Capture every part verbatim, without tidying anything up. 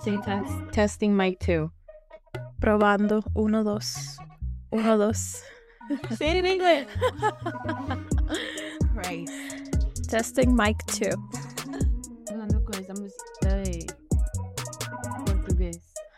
Say test. Testing mic two. Probando. Uno, dos. Uno, dos. Say it in English. Right. Testing mic two. Hablando con esa música de portugués.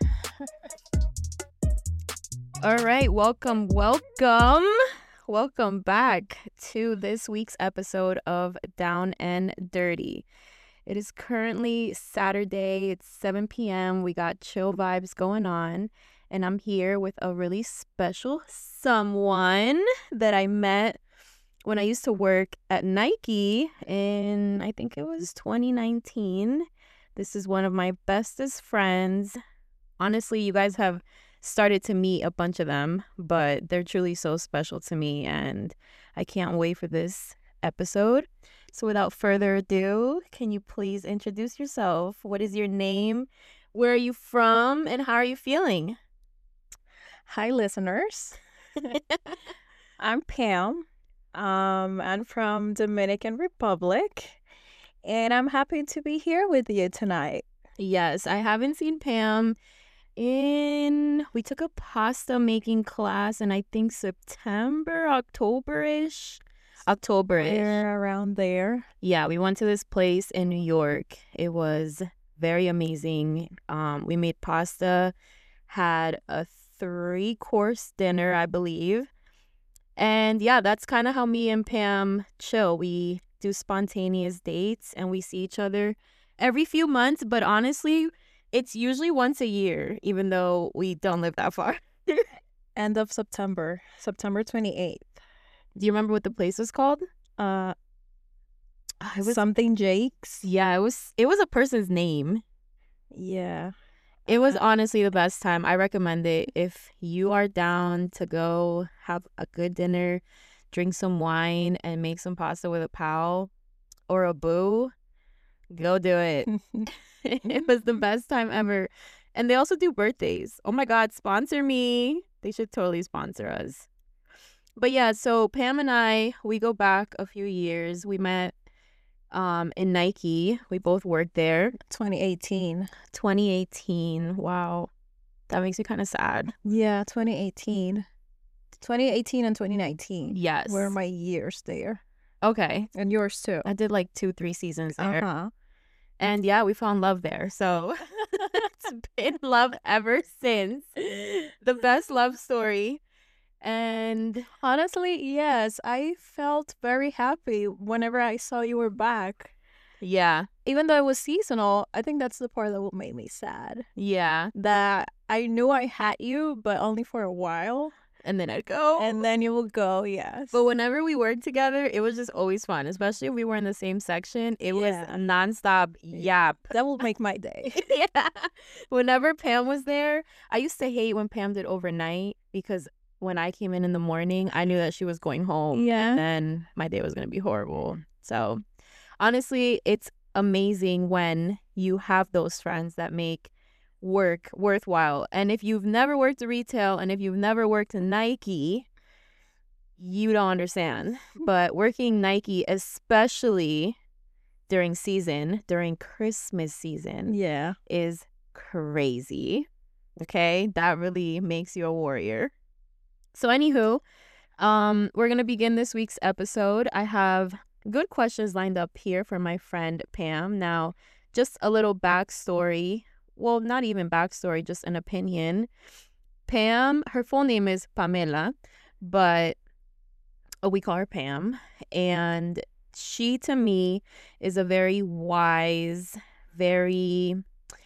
All right, welcome, welcome. Welcome back to this week's episode of Down and Dirty. It is currently Saturday. It's seven p.m. We got chill vibes going on. And I'm here with a really special someone that I met when I used to work at Nike in, I think it was twenty nineteen. This is one of my bestest friends. Honestly, you guys have started to meet a bunch of them, but they're truly so special to me, and I can't wait for this episode. So without further ado, can you please introduce yourself? What is your name? Where are you from? And how are you feeling? Hi, listeners. I'm Pam. Um, I'm from Dominican Republic, and I'm happy to be here with you tonight. Yes, I haven't seen Pam in, we took a pasta making class in I think September, October-ish. October-ish. We're around there. Yeah, we went to this place in New York. It was very amazing. Um, we made pasta, had a three-course dinner, I believe. And yeah, that's kind of how me and Pam chill. We do spontaneous dates and we see each other every few months. But honestly, it's usually once a year, even though we don't live that far. End of September, September twenty-eighth. Do you remember what the place was called? Uh, It was, something Jake's. yeah, it was it was a person's name. Yeah. It was honestly the best time. I recommend it. If you are down to go have a good dinner, drink some wine, and make some pasta with a pal or a boo, go do it. It was the best time ever. And they also do birthdays. Oh my God, sponsor me. They should totally sponsor us. But yeah, so Pam and I, we go back a few years. We met um, in Nike. We both worked there. twenty eighteen. twenty eighteen. Wow. That makes me kind of sad. Yeah, twenty eighteen. twenty eighteen and twenty nineteen. Yes. Were my years there. Okay. And yours too. I did like two, three seasons there. Uh-huh. And yeah, we found love there. So it's been love ever since. The best love story. And Honestly, yes, I felt very happy whenever I saw you were back. yeah, Even though it was seasonal, I think that's the part that made me sad. yeah. That I knew I had you, but only for a while. And then I'd go. And then you will go, yes. But whenever we worked together, it was just always fun. Especially if we were in the same section. It was Yeah. a nonstop yap. That will make my day. Yeah. Whenever Pam was there, I used to hate when Pam did overnight because when I came in in the morning, I knew that she was going home. Yeah. And then my day was going to be horrible. So honestly, it's amazing when you have those friends that make work worthwhile. And if you've never worked in retail and if you've never worked in Nike, you don't understand. But working Nike, especially during season, during Christmas season, Yeah. is crazy. Okay? That really makes you a warrior. So anywho, um, we're going to begin this week's episode. I have good questions lined up here for my friend Pam. Now, just a little backstory. Well, not even backstory, just an opinion. Pam, her full name is Pamela, but we call her Pam. And she, to me, is a very wise, very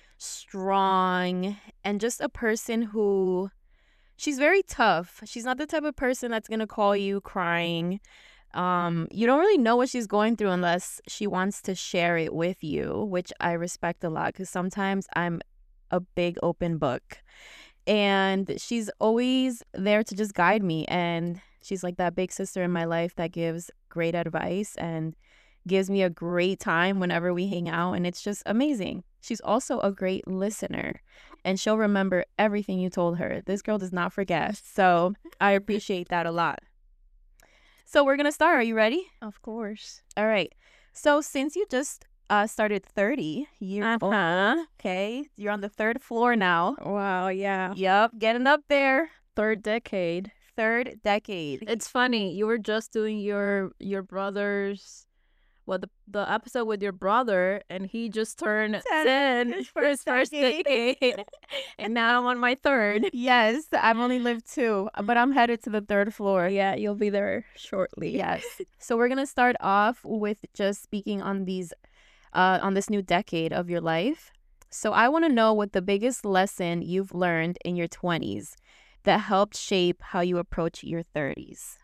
strong, and just a person who... she's very tough. She's not the type of person that's going to call you crying. Um, you don't really know what she's going through unless she wants to share it with you, which I respect a lot because sometimes I'm a big open book. And she's always there to just guide me. And she's like that big sister in my life that gives great advice and gives me a great time whenever we hang out. And it's just amazing. She's also a great listener. And she'll remember everything you told her. This girl does not forget. So I appreciate that a lot. So we're going to start. Are you ready? Of course. All right. So since you just uh, started thirty years old. Uh-huh. Okay, you're on the third floor now. Wow, yeah. Yep, getting up there. Third decade. Third decade. It's funny. You were just doing your your brother's well the the episode with your brother, and he just turned ten for his first decade. And now I'm on my third. Yes, I've only lived two, but I'm headed to the third floor. Yeah, you'll be there shortly. Yes. So we're gonna start off with just speaking on these, uh, on this new decade of your life. So I want to know what the biggest lesson you've learned in your twenties that helped shape how you approach your thirties.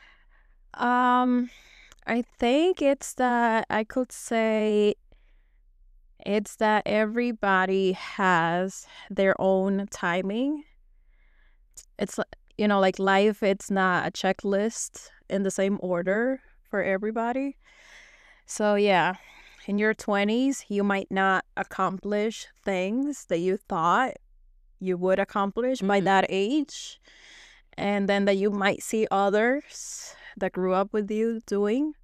Um, I think it's that I could say it's that everybody has their own timing. It's li- you know, like life, it's not a checklist in the same order for everybody. So yeah, in your twenties, you might not accomplish things that you thought you would accomplish by Mhm. that age, and then that you might see others that grew up with you doing.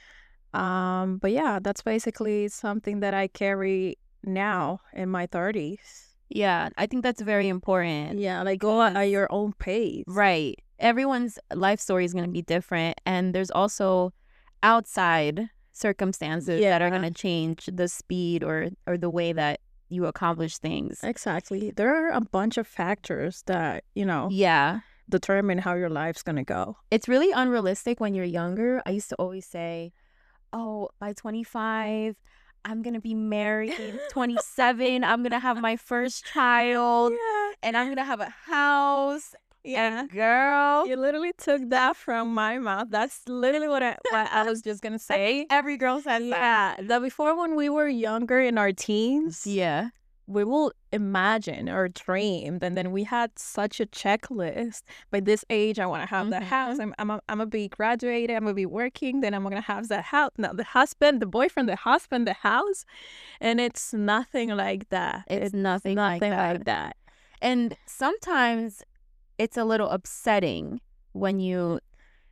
Um, but yeah, that's basically something that I carry now in my thirties. Yeah, I think that's very important. Yeah, like go at your own pace. Right. Everyone's life story is going to be different. And there's also outside circumstances that are Yeah. going to change the speed or, or the way that you accomplish things. Exactly. There are a bunch of factors that, you know, Yeah. determine how your life's gonna go. It's really unrealistic when you're younger. I used to always say, oh, by twenty-five, I'm going to be married. twenty-seven, I'm going to have my first child. Yeah. And I'm going to have a house. Yeah. And girl, You literally took that from my mouth. That's literally what I what I was just gonna say. every girl says that. Yeah. That before when we were younger in our teens, Yeah. we will imagine or dream, and then we had such a checklist. By this age, I want to have that Mhm. house. I'm, I'm, I'm gonna be graduated. I'm gonna be working. Then I'm gonna have that house. Now the husband, the boyfriend, the husband, the house, and it's nothing like that. It's nothing like nothing that. like that. And sometimes it's a little upsetting when you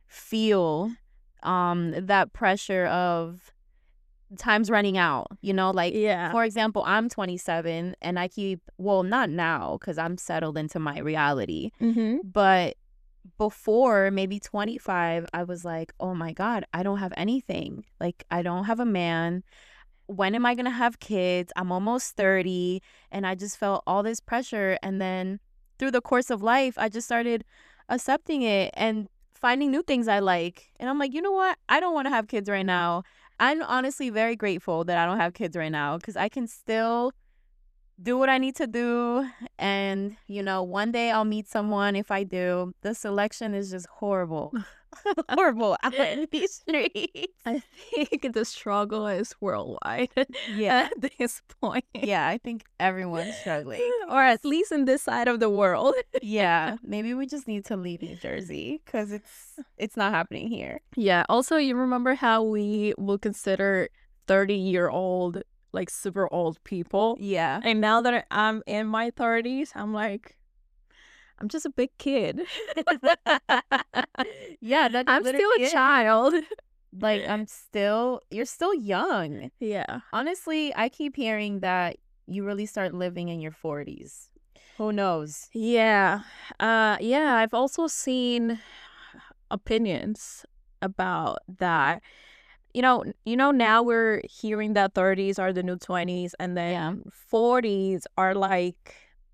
feel um that pressure of time's running out, you know, like Yeah. for example, I'm twenty-seven and I keep, well, not now because I'm settled into my reality, Mm-hmm. but before maybe twenty-five, I was like, oh my God, I don't have anything. Like, I don't have a man. When am I going to have kids? I'm almost thirty. And I just felt all this pressure. And then through the course of life, I just started accepting it and finding new things I like. And I'm like, you know what? I don't want to have kids right now. I'm honestly very grateful that I don't have kids right now because I can still do what I need to do. And, you know, one day I'll meet someone if I do. The selection is just horrible. horrible out in these streets. I think the struggle is worldwide Yeah. at this point. Yeah, I think everyone's struggling. Or at least in this side of the world. Yeah, maybe we just need to leave New Jersey because it's it's not happening here. Yeah. Also, you remember how we will consider thirty-year-old like super old people? Yeah. And now that I'm in my thirties, I'm like, I'm just a big kid. Yeah, that's I'm still literally a it. child. Like, I'm still, you're still young. Yeah. Honestly, I keep hearing that you really start living in your forties. Who knows? Yeah. Uh yeah, I've also seen opinions about that. You know, you know now we're hearing that thirties are the new twenties, and then Yeah. forties are like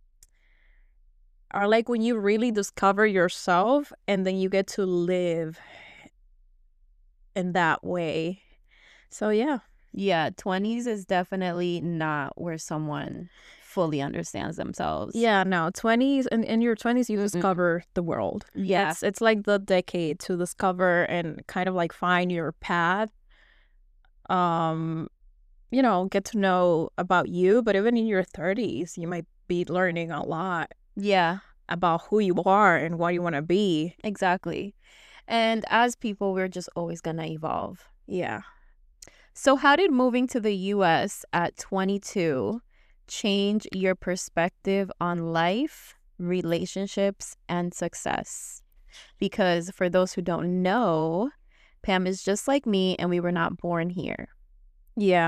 are like when you really discover yourself and then you get to live in that way. So yeah. Yeah, twenties is definitely not where someone fully understands themselves. Yeah, no, twenties and in your twenties you Mm-mm. discover the world. Yeah. It's it's like the decade to discover and kind of like find your path. Um, you know, get to know about you, but even in your thirties, you might be learning a lot Yeah, about who you are and what you want to be. exactly. And as people, we're just always going to evolve. Yeah. So, how did moving to the U S at twenty-two change your perspective on life, relationships, and success? Because for those who don't know, Pam is just like me and we were not born here. Yeah.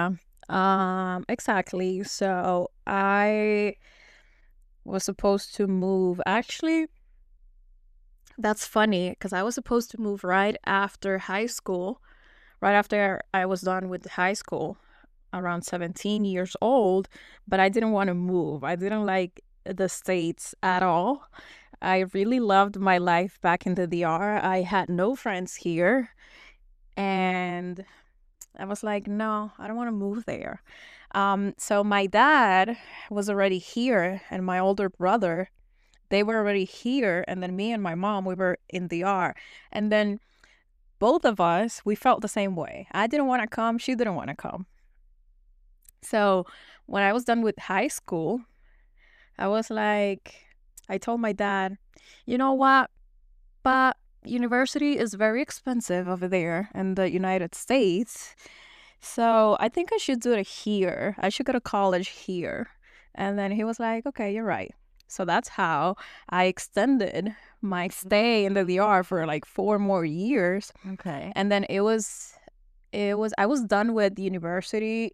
Um, exactly. So I was supposed to move. Actually, that's funny because I was supposed to move right after high school, right after I was done with high school, around seventeen years old, but I didn't want to move. I didn't like the States at all. I really loved my life back in the D R. I had no friends here, and I was like, no, I don't want to move there. Um, so my dad was already here, and my older brother, they were already here, and then me and my mom, we were in D R. And then both of us, we felt the same way. I didn't want to come, she didn't want to come. So when I was done with high school, I was like, I told my dad, you know what? But university is very expensive over there in the United States. So I think I should do it here. I should go to college here. And then he was like, okay, you're right. So that's how I extended my stay in the D R for like four more years. Okay. And then it was, it was, I was done with university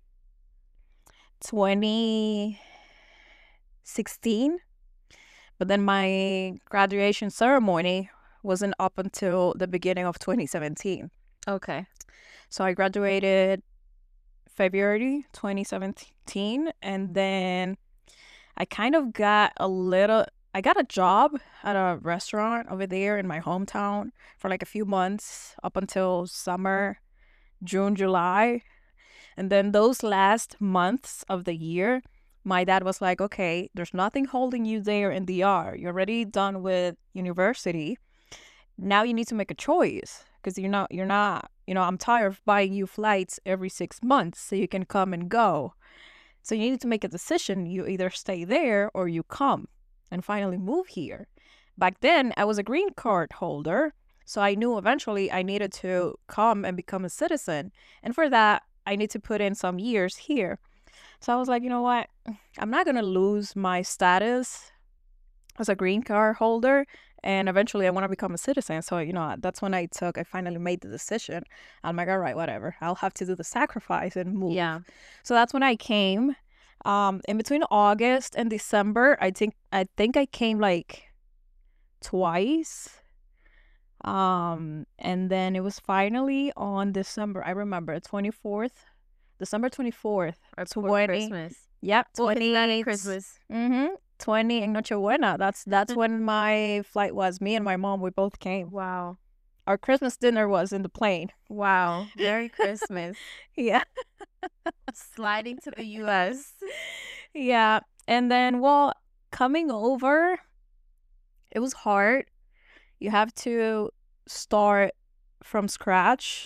twenty sixteen. But then my graduation ceremony wasn't up until the beginning of twenty seventeen. Okay. So I graduated February twenty seventeen, and then I kind of got a little, I got a job at a restaurant over there in my hometown for like a few months up until summer, June, July. And then those last months of the year, my dad was like, okay, there's nothing holding you there in D R. You're already done with university. Now you need to make a choice because you're not, you're not, you know, I'm tired of buying you flights every six months so you can come and go. So you need to make a decision. You either stay there or you come and finally move here. Back then, I was a green card holder. So I knew eventually I needed to come and become a citizen. And for that, I need to put in some years here. So I was like, you know what? I'm not going to lose my status as a green card holder. And eventually I want to become a citizen. So, you know, that's when I took, I finally made the decision. I'm like, all right, whatever. I'll have to do the sacrifice and move. Yeah. So that's when I came. Um, in between August and December, I think I think I came like twice. Um, and then it was finally on December. I remember twenty-fourth, December twenty-fourth. That's twenty. Christmas. Yep, Well, it's not twenty. Christmas. Mm-hmm. twenty in Nochebuena. That's that's when my flight was. Me and my mom, we both came. Wow. Our Christmas dinner was in the plane. Wow. Merry Christmas. Yeah. Sliding to the U S. Yeah. And then, well, coming over, it was hard. You have to start from scratch.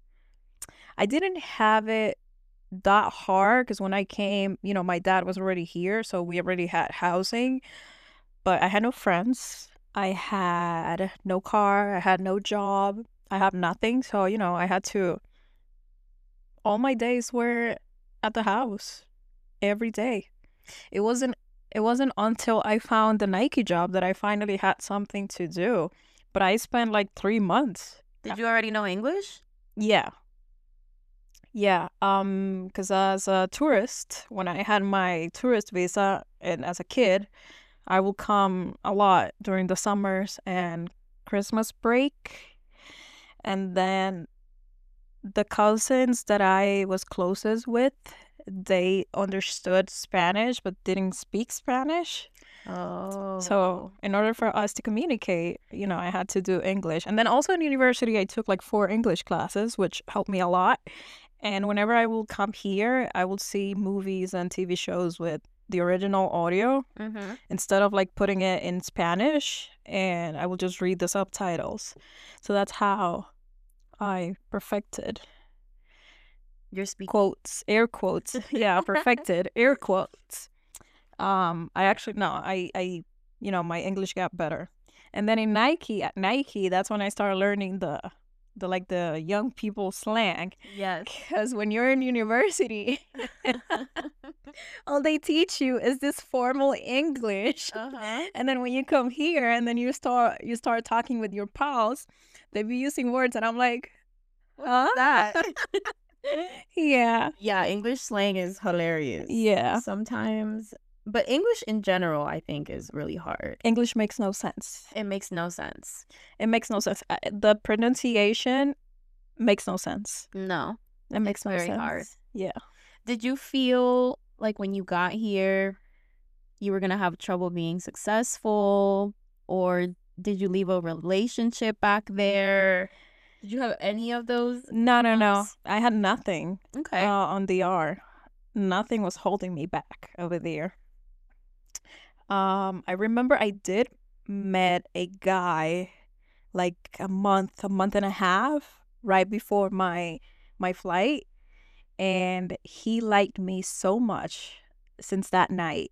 I didn't have it that hard because when I came, you know, my dad was already here, so we already had housing, but I had no friends. I had no car. I had no job. I have nothing. So, you know, I had to, all my days were at the house every day. It wasn't, it wasn't until I found the Nike job that I finally had something to do. But I spent like three months. Did you already know English? Yeah. Yeah, um, because as a tourist, when I had my tourist visa and as a kid, I will come a lot during the summers and Christmas break. And then the cousins that I was closest with, they understood Spanish but didn't speak Spanish. Oh. So in order for us to communicate, you know, I had to do English. And then also in university, I took like four English classes, which helped me a lot. And whenever I will come here, I will see movies and T V shows with the original audio Mm-hmm. instead of like putting it in Spanish, and I will just read the subtitles. So that's how I perfected You're speaking. quotes, air quotes. Yeah, perfected air quotes. Um, I actually no, I I you know, my English got better. And then in Nike, at Nike, that's when I started learning the the like the young people slang. Yes. Because when you're in university, all they teach you is this formal English. Uh-huh. And then when you come here and then you start you start talking with your pals, they be using words and I'm like, What's huh? that? Yeah. Yeah, English slang is hilarious. Yeah. Sometimes, but English in general, I think, is really hard. English makes no sense. It makes no sense. It makes no sense. Uh, The pronunciation makes no sense. No, It makes it's no very sense. hard. Yeah. Did you feel like when you got here, you were gonna have trouble being successful, or did you leave a relationship back there? Did you have any of those? No, no, no. thoughts? I had nothing Okay. uh, on D R. Nothing was holding me back over there. Um, I remember I did met a guy like a month, a month and a half right before my my flight, and he liked me so much since that night.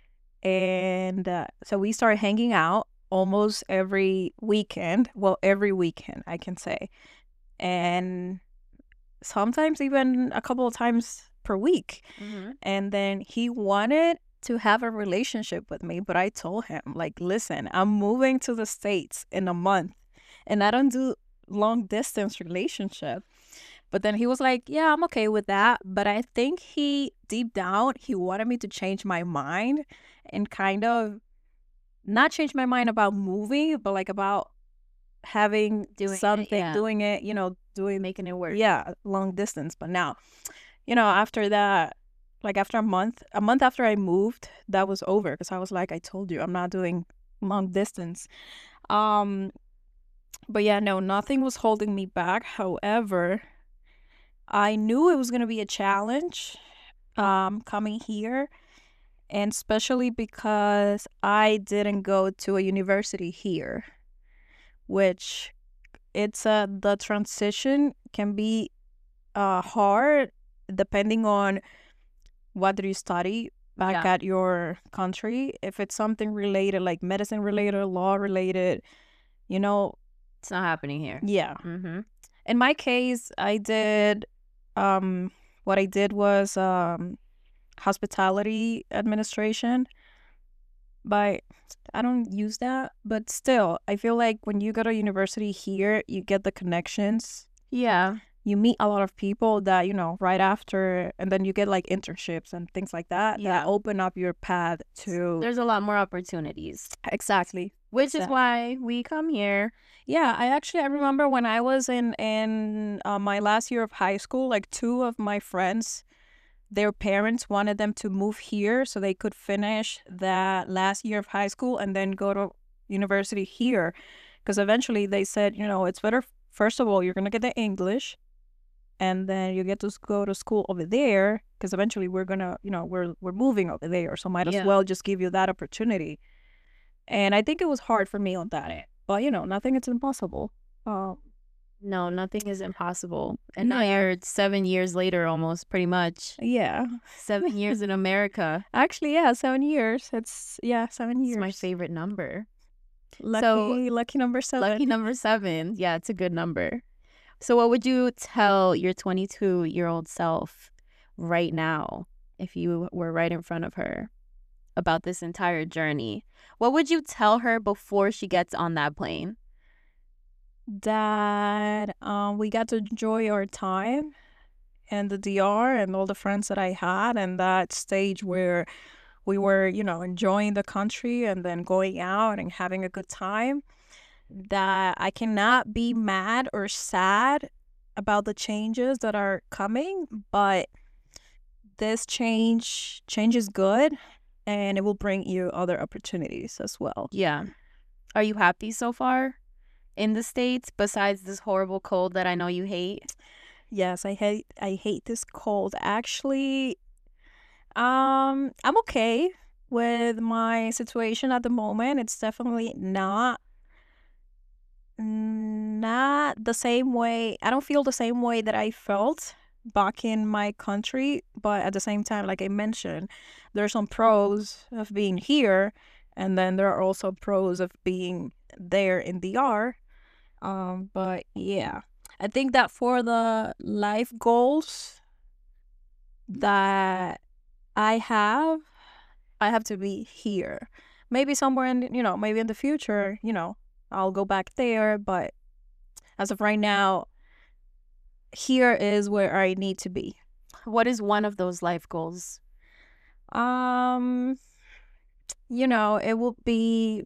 And uh, so we started hanging out almost every weekend. Well, every weekend, I can say. And sometimes even a couple of times per week. Mhm. And then he wanted to have a relationship with me, but I told him, like, listen, I'm moving to the States in a month and I don't do long distance relationship. But then he was like, yeah, I'm okay with that. But I think he, deep down, he wanted me to change my mind and kind of not change my mind about moving, but like about having Doing it, something, yeah. doing it, you know, doing, Making it work. yeah, long distance. But now, you know, after that, like after a month, a month after I moved, that was over because I was like, I told you, I'm not doing long distance. Um, but yeah, no, nothing was holding me back. However, I knew it was going to be a challenge um, coming here, and especially because I didn't go to a university here, which it's uh, the transition can be uh, hard depending on what do you study back Yeah. at your country. If it's something related, like medicine related, law related, you know, It's not happening here. yeah. Mm-hmm. In my case, I did, um, what I did was um, hospitality administration, but I don't use that. But still, I feel like when you go to university here, you get the connections. Yeah. You meet a lot of people that, you know, right after, and then you get like internships and things like that Yeah. that open up your path to. There's a lot more opportunities, Exactly. which is Exactly. why we come here. Yeah, I actually I remember when I was in in uh, my last year of high school, like two of my friends, their parents wanted them to move here so they could finish that last year of high school and then go to university here, because eventually they said, you know, it's better. First of all, you're gonna get the English, and then you get to s- go to school over there, because eventually we're gonna, you know, we're we're moving over there, so might as Yeah. well just give you that opportunity. And I think it was hard for me on that end, but you know, nothing is impossible. Um, No, nothing is impossible. And now Yeah. you're seven years later, almost, pretty much. yeah, Seven years in America. actually, yeah, seven years. It's yeah, seven It's years. my favorite number. Lucky, So, lucky number seven. Lucky number seven. Yeah, it's a good number. So, what would you tell your twenty-two year old self right now if you were right in front of her about this entire journey? What would you tell her before she gets on that plane? That um, we got to enjoy our time in the D R and all the friends that I had, and that stage where we were, you know, enjoying the country and then going out and having a good time. That I cannot be mad or sad about the changes that are coming, but this change change is good, and it will bring you other opportunities as well. Yeah. Are you happy so far in the States besides this horrible cold that I know you hate? Yes, I hate I hate this cold. Actually, um, I'm okay with my situation at the moment. It's definitely not not the same way. I don't feel the same way that I felt back in my country, but at the same time, like I mentioned, there are some pros of being here, and then there are also pros of being there in D R. Um, but yeah, I think that for the life goals that I have, I have to be here. Maybe somewhere in, you know, maybe in the future, you know, I'll go back there. But as of right now, here is where I need to be. What is one of those life goals? Um, you know, it will be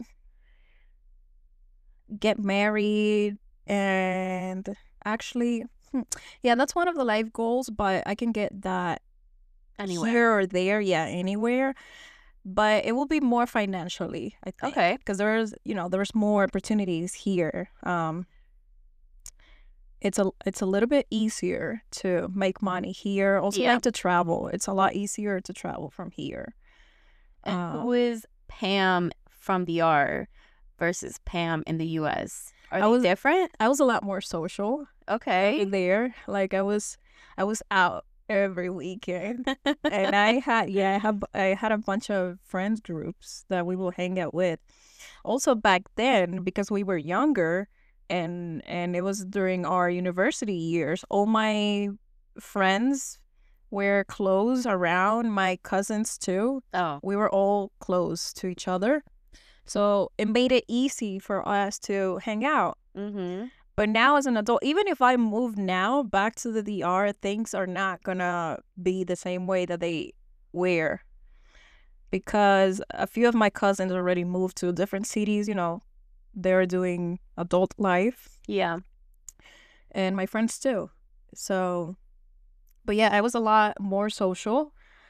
get married and actually, hmm, yeah, that's one of the life goals, but I can get that Anywhere. here or there, yeah, anywhere. But it will be more financially, I think. Okay. Because there's, you know, there's more opportunities here. Um, it's a it's a little bit easier to make money here. Also, Yeah. like to travel. It's a lot easier to travel from here. And Um, who is Pam from D R versus Pam in the U S? Are I they was- different? I was a lot more social Okay. there. Like I was, I was out every weekend, and I had yeah, I have I had a bunch of friends groups that we will hang out with. Also back then, because we were younger, and and it was during our university years, all my friends were close around, my cousins too. Oh. We were all close to each other, so it made it easy for us to hang out. Mm-hmm. But now as an adult, even if I move now back to the D R, things are not gonna be the same way that they were, because a few of my cousins already moved to different cities. You know, they're doing adult life, Yeah. and my friends too. So, but yeah, I was a lot more social.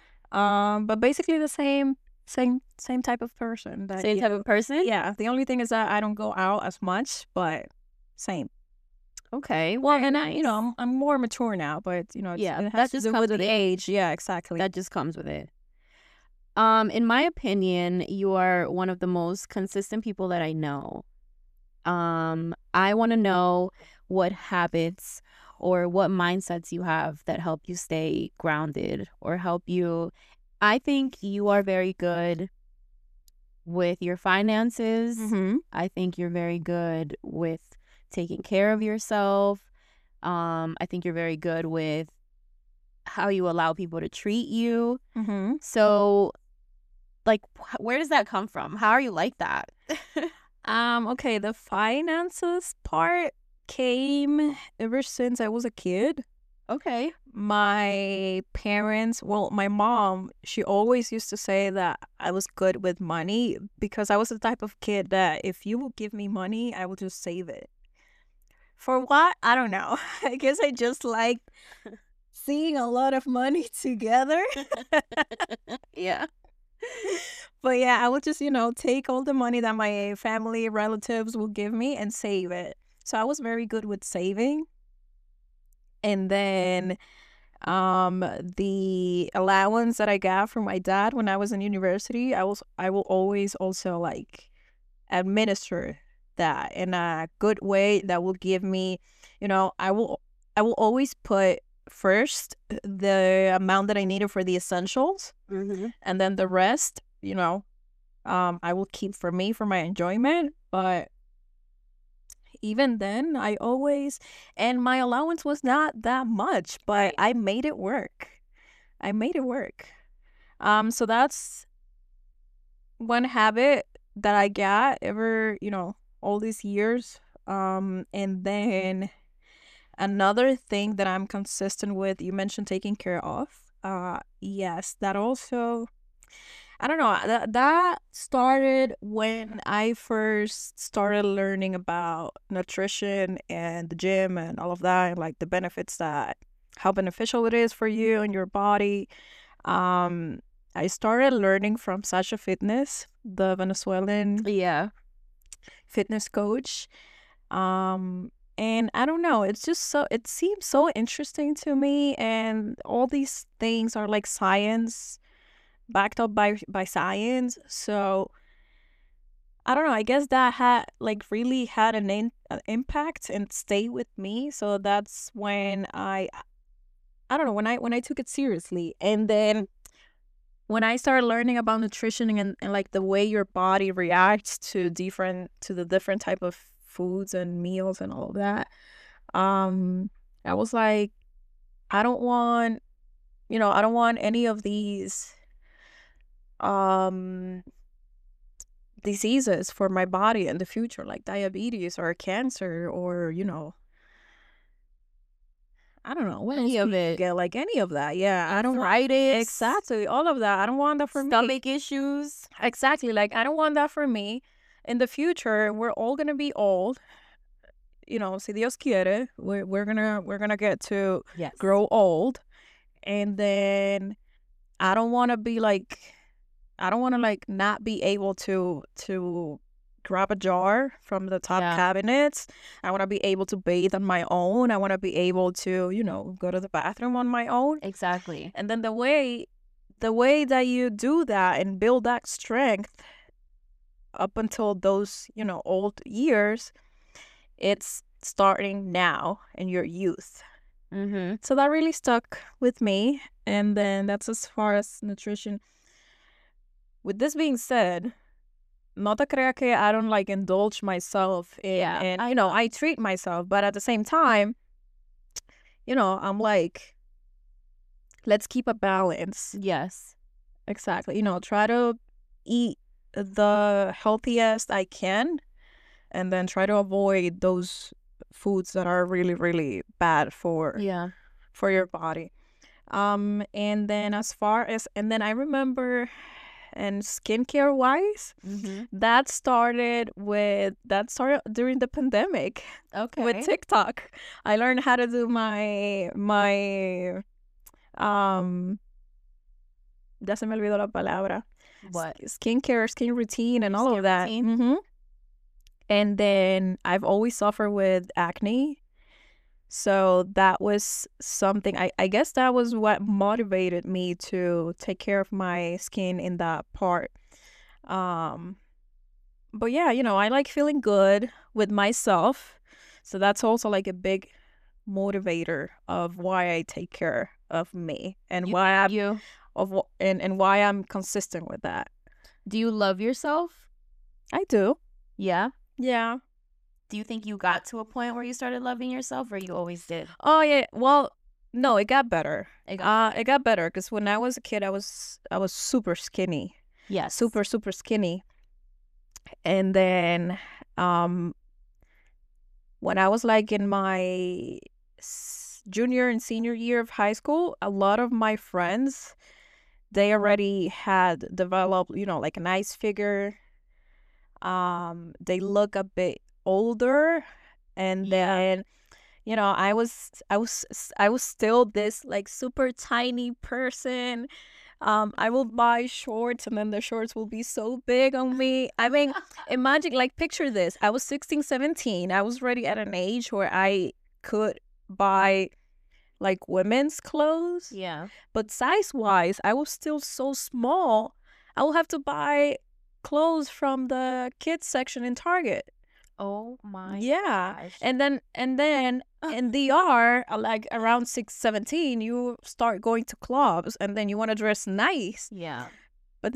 Um, but basically the same, same, same type of person. That Same you- type of person? Yeah. The only thing is that I don't go out as much, but same. Okay. Well, and I, you know, I'm, I'm more mature now, but you know, it's, Yeah, it that has to just do comes with with the age. Yeah, exactly. That just comes with it. Um, in my opinion, you are one of the most consistent people that I know. Um, I want to know what habits or what mindsets you have that help you stay grounded or help you. I think you are very good with your finances. Mm-hmm. I think you're very good with taking care of yourself. Um, I think you're very good with how you allow people to treat you. Mm-hmm. So, like, wh- where does that come from? How are you like that? Um, okay, the finances part came ever since I was a kid. Okay. My parents, well, my mom, she always used to say that I was good with money because I was the type of kid that if you will give me money, I will just save it. For what? I don't know. I guess I just like seeing a lot of money together. Yeah. But yeah, I would just, you know, take all the money that my family, relatives will give me and save it. So I was very good with saving. And then um the allowance that I got from my dad when I was in university, I was I will always also like administer that in a good way that will give me, you know, I will I will always put first the amount that I needed for the essentials, Mm-hmm. and then the rest, you know, um, I will keep for me for my enjoyment. But even then, I always, and my allowance was not that much, but I made it work. I made it work. Um, so that's one habit that I got ever, you know, all these years. Um, and then another thing that I'm consistent with, you mentioned taking care of. Uh, yes, that also, I don't know, that, that started when I first started learning about nutrition and the gym and all of that, and like the benefits that, how beneficial it is for you and your body. Um, I started learning from Sasha Fitness, the Venezuelan Yeah. fitness coach. Um, and I don't know, it's just so, it seems so interesting to me. And all these things are like science, backed up by by science. So I don't know. I guess that had like really had an, in, an impact and stayed with me. So that's when I I don't know when I when I took it seriously. And then when I started learning about nutrition and, and like the way your body reacts to different to the different type of foods and meals and all of that, um, I was like, I don't want, you know, I don't want any of these um diseases for my body in the future, like diabetes or cancer or, you know, I don't know. What Any else of can you it. get? Like any of that. Yeah. I don't want Arthritis, exactly all of that. I don't want that for me. stomach issues. Exactly. Like I don't want that for me. In the future, we're all gonna be old. You know, si Dios quiere, we're we're gonna we're gonna get to Yes. grow old, and then I don't want to be like, I don't want to like not be able to to grab a jar from the top Yeah. cabinets. I want to be able to bathe on my own. I want to be able to, you know, go to the bathroom on my own. Exactly. And then the way the way that you do that and build that strength up until those, you know, old years, it's starting now in your youth. Mm-hmm. So that really stuck with me. And then that's as far as nutrition. With this being said, no te crea que I don't like indulge myself in, Yeah, and I you know, I treat myself, but at the same time, you know, I'm like, let's keep a balance. Yes. Exactly. You know, try to eat the healthiest I can, and then try to avoid those foods that are really, really bad for Yeah. for your body. Um, and then as far as, and then I remember, and skincare wise, Mm-hmm. that started with, that started during the pandemic Okay. with TikTok. I learned how to do my, my, um, ya se me olvidó la palabra. What? S- skincare, skin routine, and Your all skin of that. routine? hmm And then I've always suffered with acne. So that was something, I, I guess that was what motivated me to take care of my skin in that part. Um, but yeah, you know, I like feeling good with myself. So that's also like a big motivator of why I take care of me and You- why I'm You of wh- and, and why I'm consistent with that. do you love yourself? I do. Yeah. Yeah. Do you think you got to a point where you started loving yourself, or you always did? Oh yeah. Well, no, it got better. It got Uh, it got better because when I was a kid, I was I was super skinny, Yes. super super skinny, and then um, when I was like in my s- junior and senior year of high school, a lot of my friends, they already had developed, you know, like a nice figure. Um, they look a bit older, and Yeah. then you know, I was I was I was still this like super tiny person. Um, I will buy shorts and then the shorts will be so big on me. I mean, imagine, like, picture this. I was sixteen, seventeen. I was already at an age where I could buy like women's clothes, Yeah. but size wise, I was still so small. I will have to buy clothes from the kids section in Target. Oh my Yeah. gosh. And then and then in D R, uh, like around six, seventeen, you start going to clubs and then you want to dress nice. Yeah. But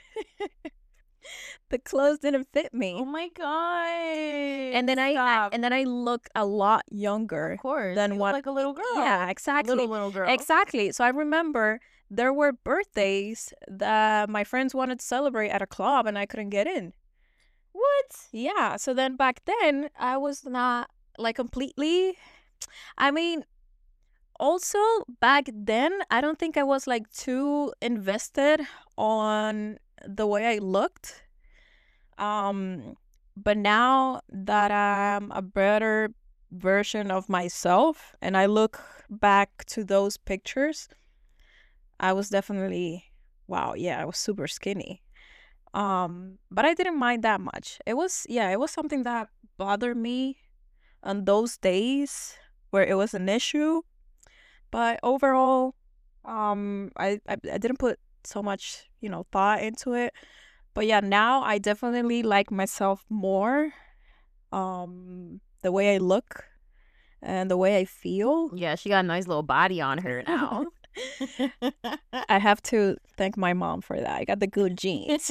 the clothes didn't fit me. Oh my god. And then I, I Stop. and then I look a lot younger. Of course. Then you what- look like a little girl. Yeah, exactly. Little little girl. Exactly. So I remember there were birthdays that my friends wanted to celebrate at a club and I couldn't get in. What? Yeah. So then back then, I was not like completely. I mean, also back then, I don't think I was like too invested on the way I looked. Um, but now that I'm a better version of myself and I look back to those pictures, I was definitely, wow, yeah, I was super skinny. Um, but I didn't mind that much. It was, yeah, it was something that bothered me on those days where it was an issue. But overall, um, I, I, I didn't put so much, you know, thought into it. But yeah, now I definitely like myself more. Um, the way I look and the way I feel. Yeah, she got a nice little body on her now. I have to thank my mom for that. I got the good genes.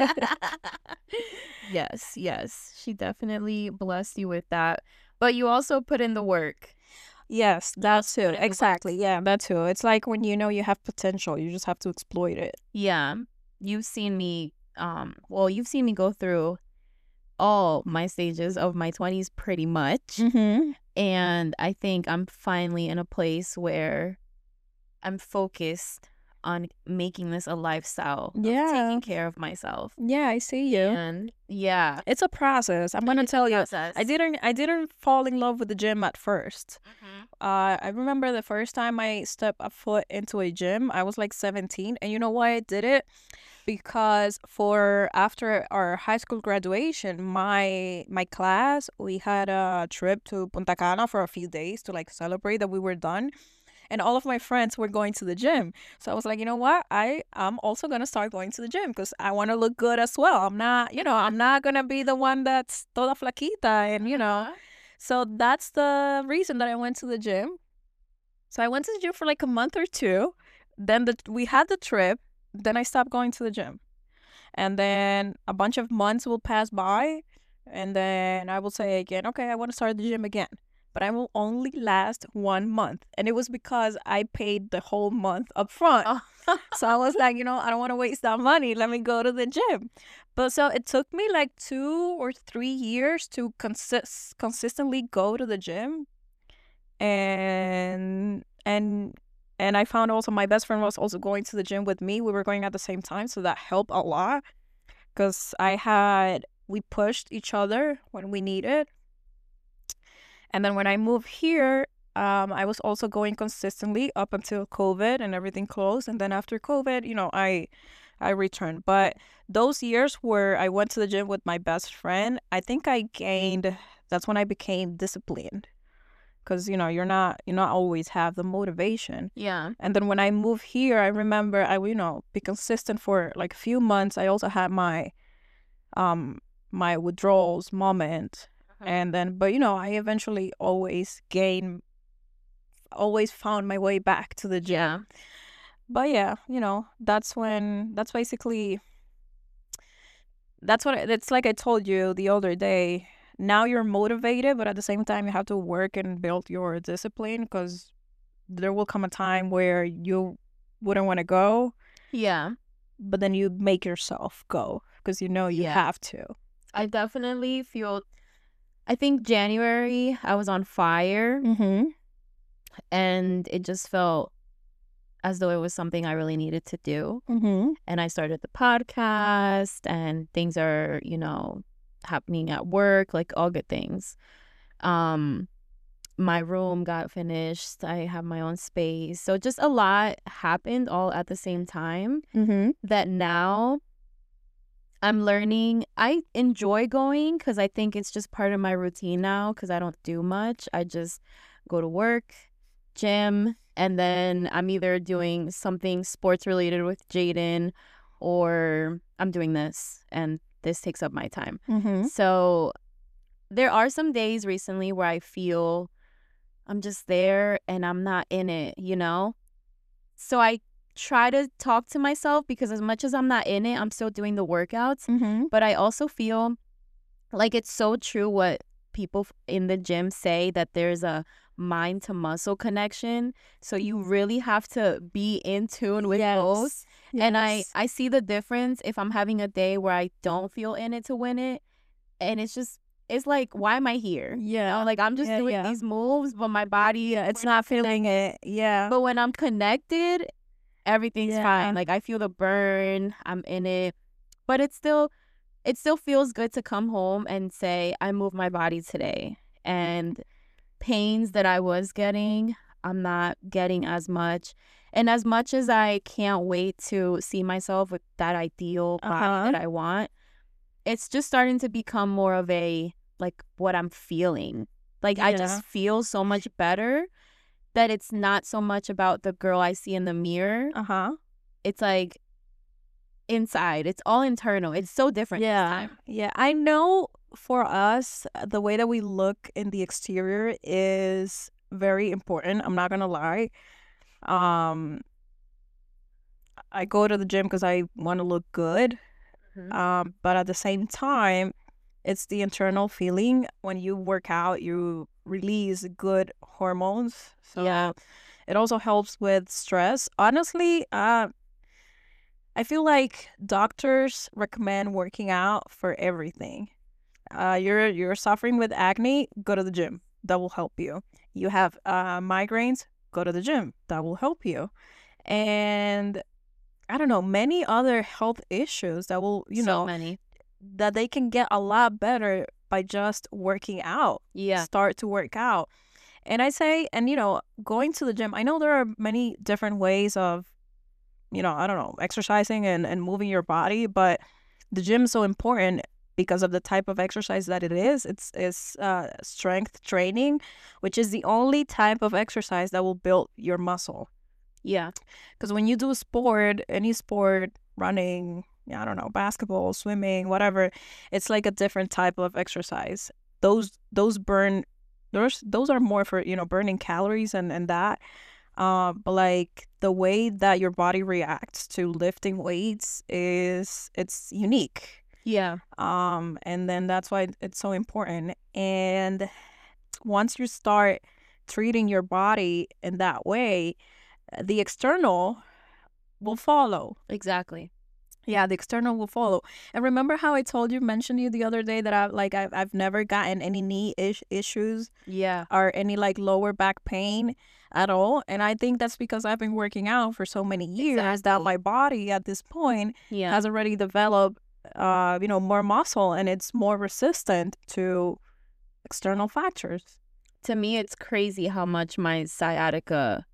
Yes, yes. She definitely blessed you with that. But you also put in the work. Yes, that too. And it Exactly. Yeah, that too. It's like when you know you have potential, you just have to exploit it. Yeah. You've seen me um well, you've seen me go through all my stages of my twenties pretty much. Mm-hmm. And I think I'm finally in a place where I'm focused on making this a lifestyle of Yeah. taking care of myself. Yeah, I see you. And yeah, It's a process. I'm gonna it's a tell you. process. I didn't I didn't fall in love with the gym at first. Mhm. Uh, I remember the first time I stepped a foot into a gym, I was like seventeen, and you know why I did it? Because for after our high school graduation, my my class, we had a trip to Punta Cana for a few days to like celebrate that we were done. And all of my friends were going to the gym. So I was like, you know what? I I'm also gonna start going to the gym because I want to look good as well. I'm not, you know, I'm not gonna be the one that's toda flaquita, and you know. So that's the reason that I went to the gym. So I went to the gym for like a month or two. Then the we had the trip. Then I stopped going to the gym, and then a bunch of months will pass by, and then I will say again, okay, I want to start the gym again. But I will only last one month. And it was because I paid the whole month up front. Oh. So I was like, you know, I don't want to waste that money. Let me go to the gym. But so it took me like two or three years to consist consistently go to the gym. And and and I found also my best friend was also going to the gym with me. We were going at the same time, so that helped a lot. Because I had we pushed each other when we needed. And then when I moved here, um, I was also going consistently up until COVID and everything closed. And then after COVID, you know, I I returned. But those years where I went to the gym with my best friend, I think I gained. That's when I became disciplined, because you know you're not you not always have the motivation. Yeah. And then when I moved here, I remember I you know be consistent for like a few months. I also had my um my withdrawals moment. And then, but you know, I eventually always gain, always found my way back to the gym. Yeah. But yeah, you know, that's when, that's basically, that's what, it's like I told you the other day. Now you're motivated, but at the same time, you have to work and build your discipline, because there will come a time where you wouldn't want to go. Yeah. But then you make yourself go because you know you Yeah. have to. I definitely feel, I think January I was on fire, Mm-hmm. and it just felt as though it was something I really needed to do. Mm-hmm. And I started the podcast, and things are, you know, happening at work, like all good things. Um, my room got finished. I have my own space. So just a lot happened all at the same time Mm-hmm. that now I'm learning. I enjoy going because I think it's just part of my routine now, because I don't do much. I just go to work, gym, and then I'm either doing something sports related with Jaden, or I'm doing this, and this takes up my time. Mm-hmm. So there are some days recently where I feel I'm just there and I'm not in it, you know? So I try to talk to myself, because as much as I'm not in it, I'm still doing the workouts. Mm-hmm. But I also feel like it's so true what people in the gym say, that there's a mind to muscle connection. So you really have to be in tune with Yes. both. And I, Yes. I see the difference if I'm having a day where I don't feel in it to win it. And it's just, it's like, why am I here? You Yeah. know, like I'm just Yeah, doing yeah. these moves, but my body, Yeah, it's not feeling it. Yeah. but when I'm connected, everything's Yeah. fine. Like I feel the burn, I'm in it. But it's still, it still feels good to come home and say, I moved my body today. And pains that I was getting, I'm not getting as much. And as much as I can't wait to see myself with that ideal body Uh-huh. that I want, it's just starting to become more of a, like, what I'm feeling. Like, I Yeah. just feel so much better that it's not so much about the girl I see in the mirror. Uh-huh. It's like inside. It's all internal. It's so different this Yeah. time. Yeah. I know for us, the way that we look in the exterior is very important. I'm not gonna lie. Um, I go to the gym because I want to look good. Mhm. Um, but at the same time, it's the internal feeling. When you work out, you release good hormones. So Yeah. it also helps with stress. Honestly, uh, I feel like doctors recommend working out for everything. Uh, you're you're suffering with acne, go to the gym. that will help you. You have uh, migraines, go to the gym, that will help you. And I don't know, many other health issues that will, you so know, many. that they can get a lot better by just working out. Yeah. Start to work out. And I say, and you know, going to the gym, I know there are many different ways of, you know, I don't know, exercising and, and moving your body, but the gym is so important because of the type of exercise that it is. It's, it's uh, strength training, which is the only type of exercise that will build your muscle. Yeah. Because when you do a sport, any sport, running, yeah, I don't know, basketball, swimming, whatever, it's like a different type of exercise. Those those burn, those those are more for, you know, burning calories and and that. Uh, but like the way that your body reacts to lifting weights is it's unique. Yeah. Um, and then that's why it's so important. And once you start treating your body in that way, the external will follow. Exactly. Yeah, the external will follow. And remember how I told you, mentioned you the other day that I like I've I've never gotten any knee ish issues Yeah. or any like lower back pain at all. And I think that's because I've been working out for so many years that Exactly. my body at this point Yeah. has already developed uh, you know, more muscle, and it's more resistant to external factors. To me, it's crazy how much my sciatica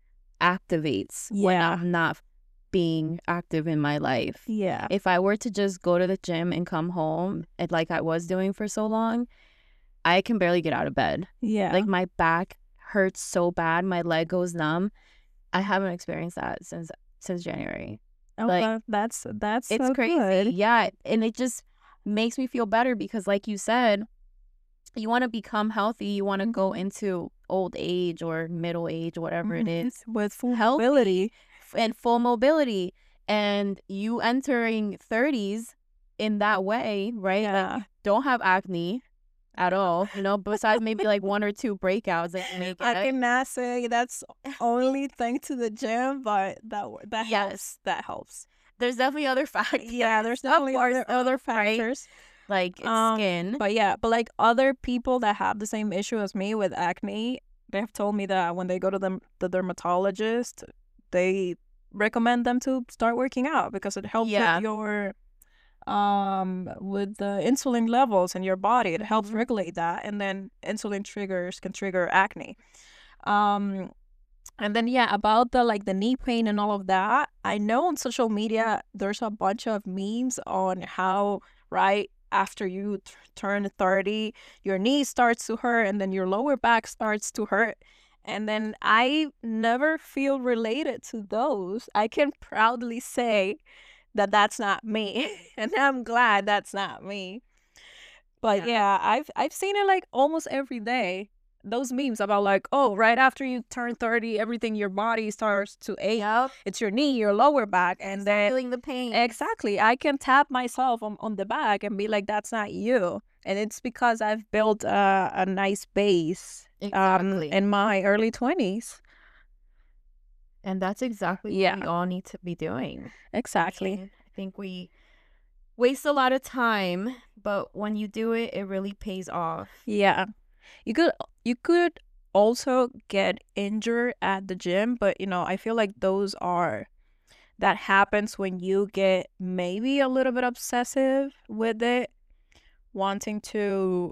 activates when Yeah. I'm not being active in my life. Yeah. If I were to just go to the gym and come home, and like I was doing for so long, I can barely get out of bed. Yeah. Like my back hurts so bad, my leg goes numb. I haven't experienced that since since January. Oh, like, that- that's that's It's so crazy. good. Yeah, and it just makes me feel better because like you said, you want to become healthy, you want to go into old age or middle age, whatever it Mhm. is, With full healthy mobility. f- and full mobility. And you entering thirties in that way, right? Like Yeah. you don't have acne at all, you know, besides maybe like one or two breakouts that you may I get. cannot say that's only thanks to the gym, but that w- that Yes. helps. That helps. There's definitely other factors. Yeah, there's Of definitely course, other other right? factors. Like it's Um, skin. But yeah, but like other people that have the same issue as me with acne, they have told me that when they go to them the dermatologist, they recommend them to start working out because it helps Yeah. with your um with the insulin levels in your body. It helps Mhm. regulate that, and then insulin triggers can trigger acne. Um and then yeah, about the like the knee pain and all of that, I know on social media there's a bunch of memes on how right after you t- turn thirty, your knee starts to hurt and then your lower back starts to hurt. And then I never feel related to those. I can proudly say that that's not me. And I'm glad that's not me. But Yeah. yeah, I've I've seen it like almost every day. Those memes about like, oh, right after you turn thirty, everything your body starts to ache. Yep. It's your knee, your lower back, and then Feeling the pain. exactly, I can tap myself on, on the back and be like, that's not you. And it's because I've built a, a nice base um Exactly. in my early twenties. And that's exactly Yeah. what we all need to be doing. Exactly. And I think we waste a lot of time, but when you do it, it really pays off. Yeah. You could you could also get injured at the gym, but you know, I feel like those are that happens when you get maybe a little bit obsessive with it, wanting to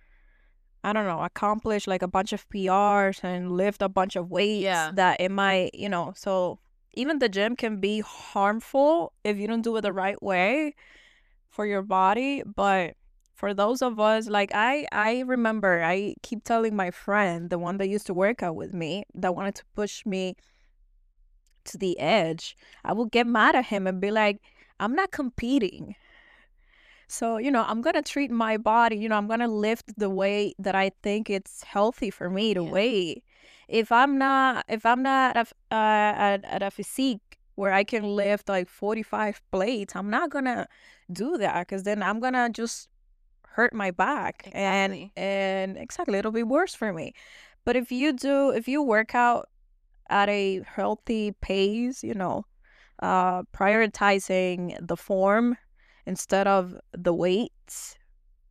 I don't know, accomplish like a bunch of P Rs and lift a bunch of weights Yeah. that it might, you know, so even the gym can be harmful if you don't do it the right way for your body. But for those of us, like I, I remember I keep telling my friend, the one that used to work out with me, that wanted to push me to the edge, I will get mad at him and be like, I'm not competing. So, you know, I'm going to treat my body, you know, I'm going to lift the way that I think it's healthy for me to Yeah. weigh. If I'm not, if I'm not at, uh, at, at a physique where I can lift like forty-five plates, I'm not going to do that because then I'm going to just hurt my back. Exactly. And, and exactly, it'll be worse for me. But if you do, if you work out at a healthy pace, you know, uh, prioritizing the form instead of the weights,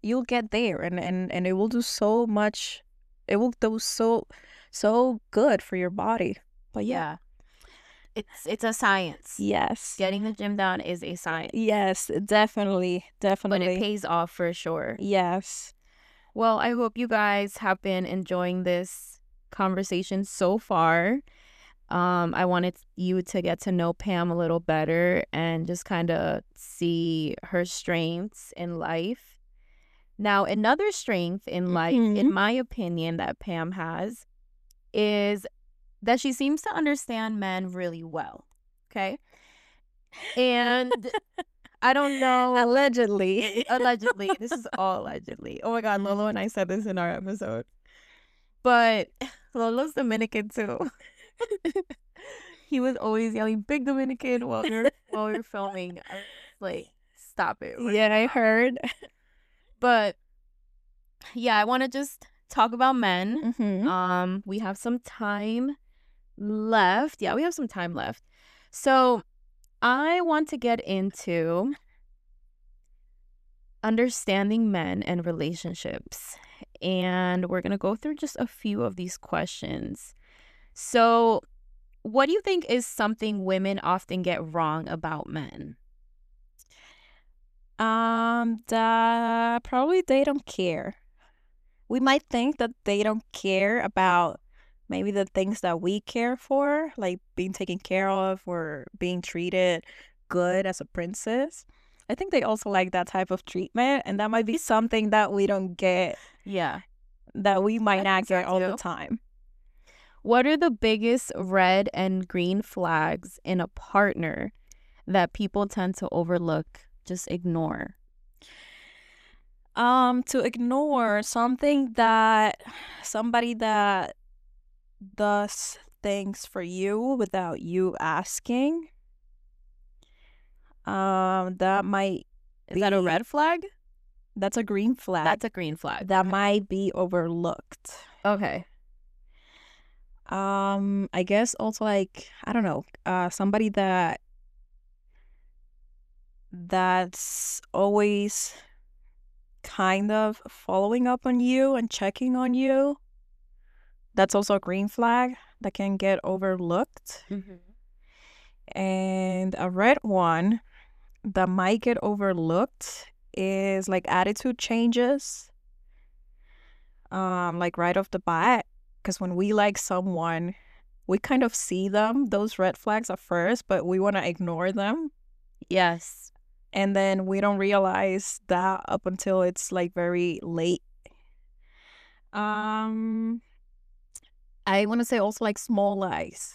you'll get there, and and and it will do so much. It will do so so good for your body. But yeah. Yeah. It's it's a science. Yes. Getting the gym done is a science. Yes, definitely. But Definitely. it pays off for sure. Yes. Well, I hope you guys have been enjoying this conversation so far. Um, I wanted you to get to know Pam a little better and just kind of see her strengths in life. Now, another strength in life, Mhm. in my opinion, that Pam has is that she seems to understand men really well. Okay. And I don't know. Allegedly. Allegedly. This is all allegedly. Oh my God, Lolo and I said this in our episode. But Lolo's Dominican too. He was always yelling "Big Dominican" while we were while we were filming. I was like, stop it. Like, Yeah, I heard. But yeah, I want to just talk about men. Mhm. Um, we have some time left. Yeah, we have some time left. So I want to get into understanding men and relationships. And we're going to go through just a few of these questions. So, what do you think is something women often get wrong about men? Um, that probably they don't care. We might think that they don't care about maybe the things that we care for, like being taken care of or being treated good as a princess. I think they also like that type of treatment, and that might be something that we don't get, Yeah. that we might I not think so get all the too. time. What are the biggest red and green flags in a partner that people tend to overlook, just ignore? Um, to ignore something that somebody that does things for you without you asking. Um, that might Is that a be- red flag? That's a green flag. That's a green flag. that might be overlooked. Okay. Um, I guess also like, I don't know, uh, somebody that that's always kind of following up on you and checking on you. That's also a green flag that can get overlooked. Mm-hmm. And a red one that might get overlooked is like attitude changes. Um, like right off the bat, because when we like someone, we kind of see them, those red flags at first, but we want to ignore them. Yes. And then we don't realize that up until it's like very late. Um, I want to say also like small lies.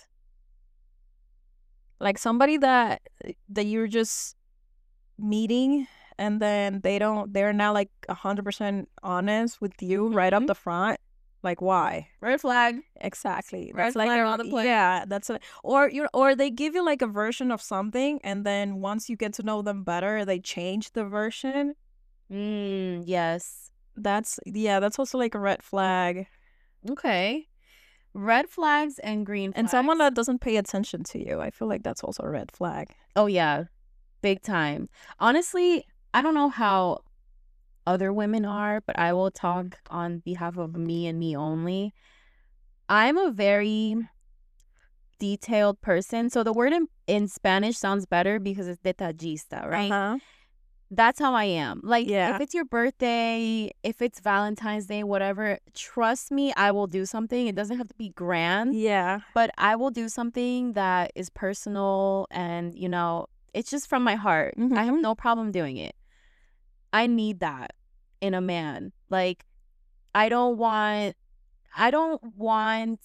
Like somebody that that you're just meeting, and then they don't they're not like a hundred percent honest with you right up Mhm. the front. Like why? Red flag. Exactly. Red That's like flag a- on the plate. yeah, that's a, or you or they give you like a version of something, and then once you get to know them better, they change the version. Mm, yes. That's yeah, that's also like a red flag. Okay. Red flags and green flags. And someone that doesn't pay attention to you, I feel like that's also a red flag. Oh, yeah. Big time. Honestly, I don't know how other women are, but I will talk on behalf of me and me only. I'm a very detailed person. So the word in, in Spanish sounds better because it's detallista, right? Uh-huh. That's how I am. Like, Yeah. if it's your birthday, if it's Valentine's Day, whatever, trust me, I will do something. It doesn't have to be grand, Yeah. but I will do something that is personal and, you know, it's just from my heart. I have Mhm. no problem doing it. I need that in a man. Like, I don't want, I don't want,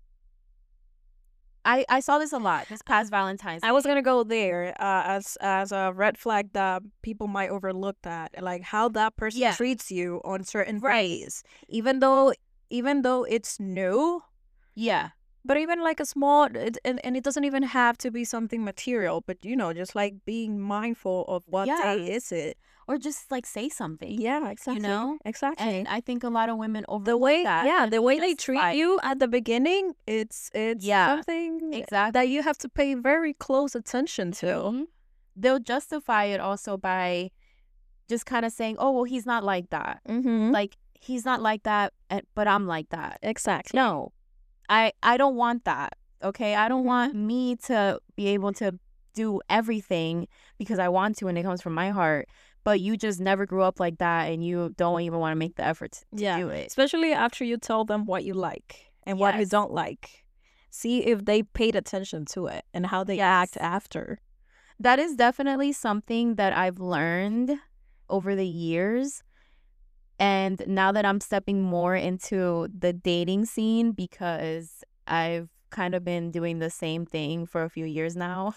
I, I saw this a lot this past Valentine's. I was gonna go there uh, as as a red flag that people might overlook, that like how that person Yeah. treats you on certain Right. days, even though even though it's new, Yeah. but even like a small it, and, and it doesn't even have to be something material, but you know, just like being mindful of what Yeah. day is it. Or just like say something. Yeah, exactly. know? exactly. And I think a lot of women overlook The way, that. yeah, the way they Just treat like- you at the beginning, it's it's Yeah, something exactly. that you have to pay very close attention to. Mhm. They'll justify it also by just kind of saying, oh, well, he's not like that. Mm-hmm. Like, he's not like that, but I'm like that. Exactly. No, I, I don't want that. Okay. I don't want me to be able to do everything because I want to and it comes from my heart. But you just never grew up like that and you don't even want to make the effort to yeah. do it. Especially after you tell them what you like and yes. what you don't like. See if they paid attention to it and how they yes. act after. That is definitely something that I've learned over the years. And now that I'm stepping more into the dating scene, because I've kind of been doing the same thing for a few years now.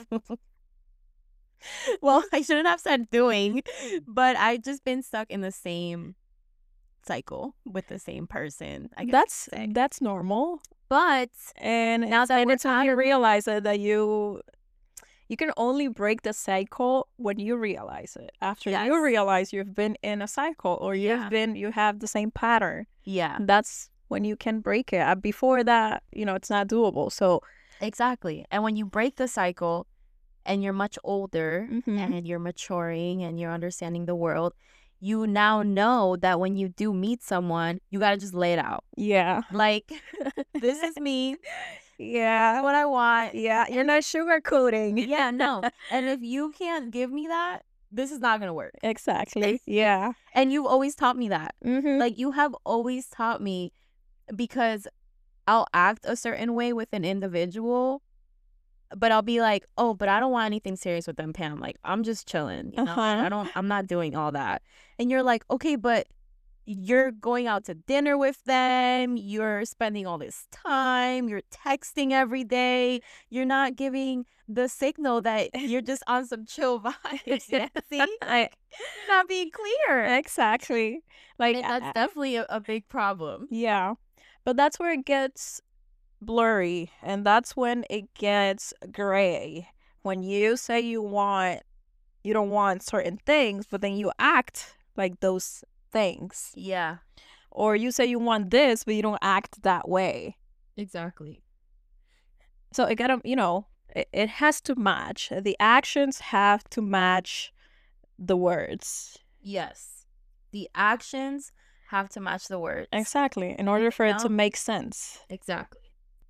Well, I shouldn't have said doing, but I've just been stuck in the same cycle with the same person. I guess that's that's normal. But and now that and it's how you realize it, that you you can only break the cycle when you realize it. After yes. you realize you've been in a cycle or you've yeah. been you have the same pattern. Yeah, that's when you can break it. Before that, you know, it's not doable. So exactly, and when you break the cycle. And you're much older mm-hmm. and you're maturing and you're understanding the world, you now know that when you do meet someone, you got to just lay it out. Yeah. Like, this is me. Yeah. What I want. Yeah. You're not sugarcoating. Yeah, no. And if you can't give me that, this is not going to work. Exactly. Yeah. And you've always taught me that. Mm-hmm. Like, you have always taught me, because I'll act a certain way with an individual. But I'll be like, oh, but I don't want anything serious with them, Pam. Like, I'm just chilling. You know? Uh-huh. I don't, I'm not doing all that. And you're like, okay, but you're going out to dinner with them. You're spending all this time. You're texting every day. You're not giving the signal that you're just on some chill vibes. Yeah, see? I, you're not being clear. Exactly. Like, and that's I, definitely a, a big problem. Yeah. But that's where it gets blurry, and that's when it gets gray. When you say you want you don't want certain things, but then you act like those things. Yeah. Or you say you want this, but you don't act that way. Exactly. So it gotta, you know, it, it has to match. The actions have to match the words. Yes. The actions have to match the words. Exactly. In order for it to make sense. Exactly.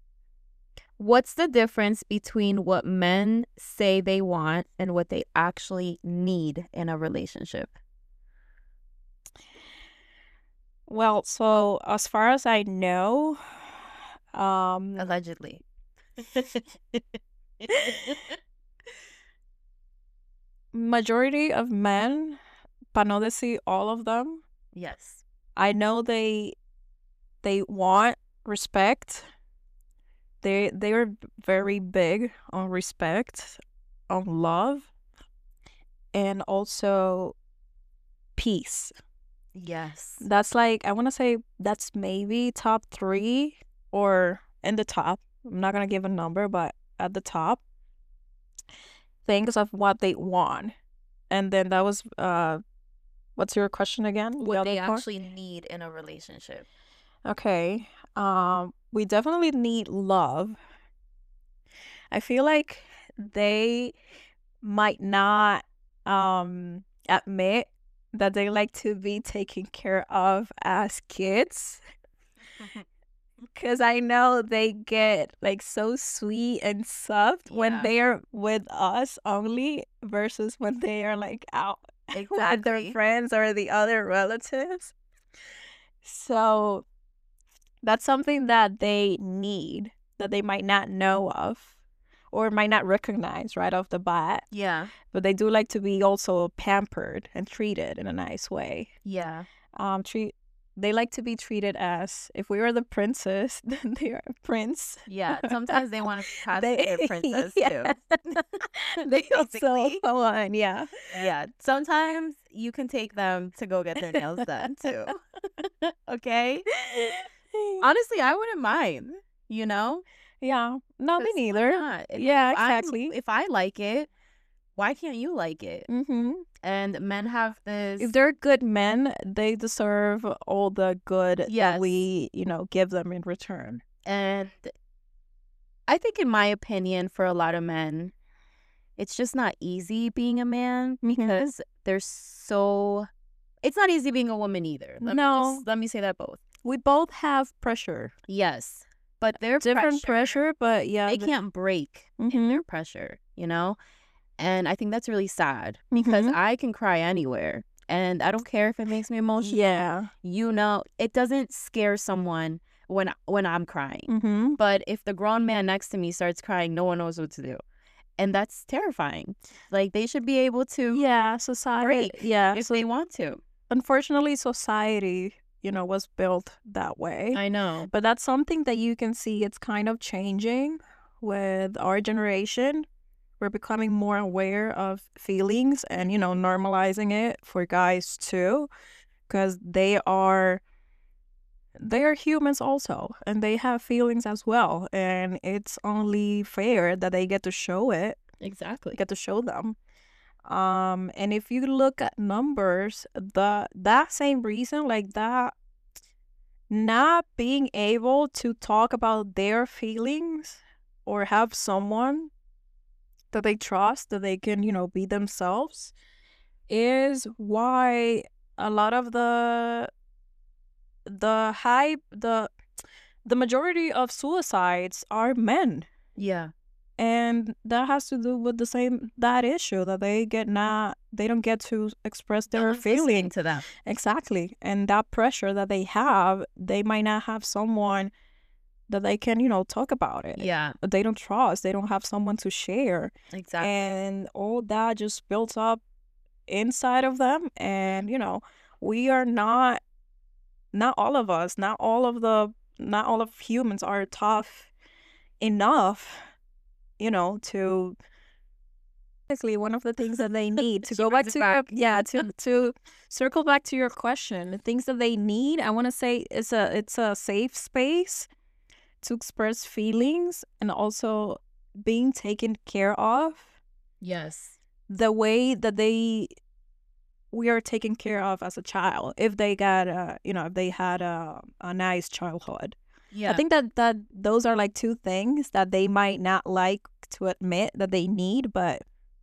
What's the difference between what men say they want and what they actually need in a relationship? Well, so as far as I know, um, allegedly, majority of men, but not to see all of them. Yes, I know they they want respect. They they are very big on respect, on love, and also peace. Yes. That's like, I want to say that's maybe top three or in the top. I'm not going to give a number, but at the top. Things of what they want. And then that was, uh, what's your question again? What they actually need in a relationship. Okay. Um, we definitely need love. I feel like they might not um admit that they like to be taken care of as kids. Because I know they get like so sweet and soft yeah. when they are with us only versus when they are like out exactly. with their friends or the other relatives. So that's something that they need, that they might not know of or might not recognize right off the bat. Yeah. But they do like to be also pampered and treated in a nice way. Yeah. Um, treat They like to be treated as, if we were the princess, then they are a prince. Yeah, sometimes they want to pass their princess yeah. too. They also go on, yeah. Yeah, sometimes you can take them to go get their nails done too. Okay? Honestly, I wouldn't mind, you know? Yeah, no, me neither. Yeah, exactly. I, if I like it, why can't you like it? Mm-hmm. And men have this. If they're good men, they deserve all the good yes. that we, you know, give them in return. And I think, in my opinion, for a lot of men, it's just not easy being a man Mhm. because there's so it's not easy being a woman either. Let No. me just, let me say that both. We both have pressure. Yes. But their Different pressure, pressure, but yeah. they the- can't break in Mhm. their pressure, you know? And I think that's really sad because Mhm. I can cry anywhere. And I don't care if it makes me emotional. Yeah. You know, it doesn't scare someone when when I'm crying. Mm-hmm. But if the grown man next to me starts crying, no one knows what to do. And that's terrifying. Like, they should be able to Yeah, society. break Yeah, if so they want to. unfortunately, society, you know, was built that way. I know. But that's something that you can see it's kind of changing with our generation. We're becoming more aware of feelings and, you know, normalizing it for guys too, because they are they are humans also, and they have feelings as well, and it's only fair that they get to show it, Exactly. get to show them. Um, and if you look at numbers, the that same reason, like that, not being able to talk about their feelings or have someone that they trust, that they can, you know, be themselves, is why a lot of the the hype the the majority of suicides are men. Yeah. And that has to do with the same that issue that they get not they don't get to express No their one's listening feelings. to them. Exactly. And that pressure that they have, they might not have someone that they can, you know, talk about it. Yeah. They don't trust. They don't have someone to share. Exactly. And all that just builds up inside of them. And, you know, we are not, not all of us, not all of the, not all of humans are tough enough, you know, to basically one of the things that they need to She go back brings to it back. yeah to to circle back to your question, the things that they need, I want to say it's a it's a safe space to express feelings and also being taken care of Yes. the way that they we are taken care of as a child if they got a you know if they had a, a nice childhood. Yeah. I think that that those are like two things that they might not like to admit that they need, but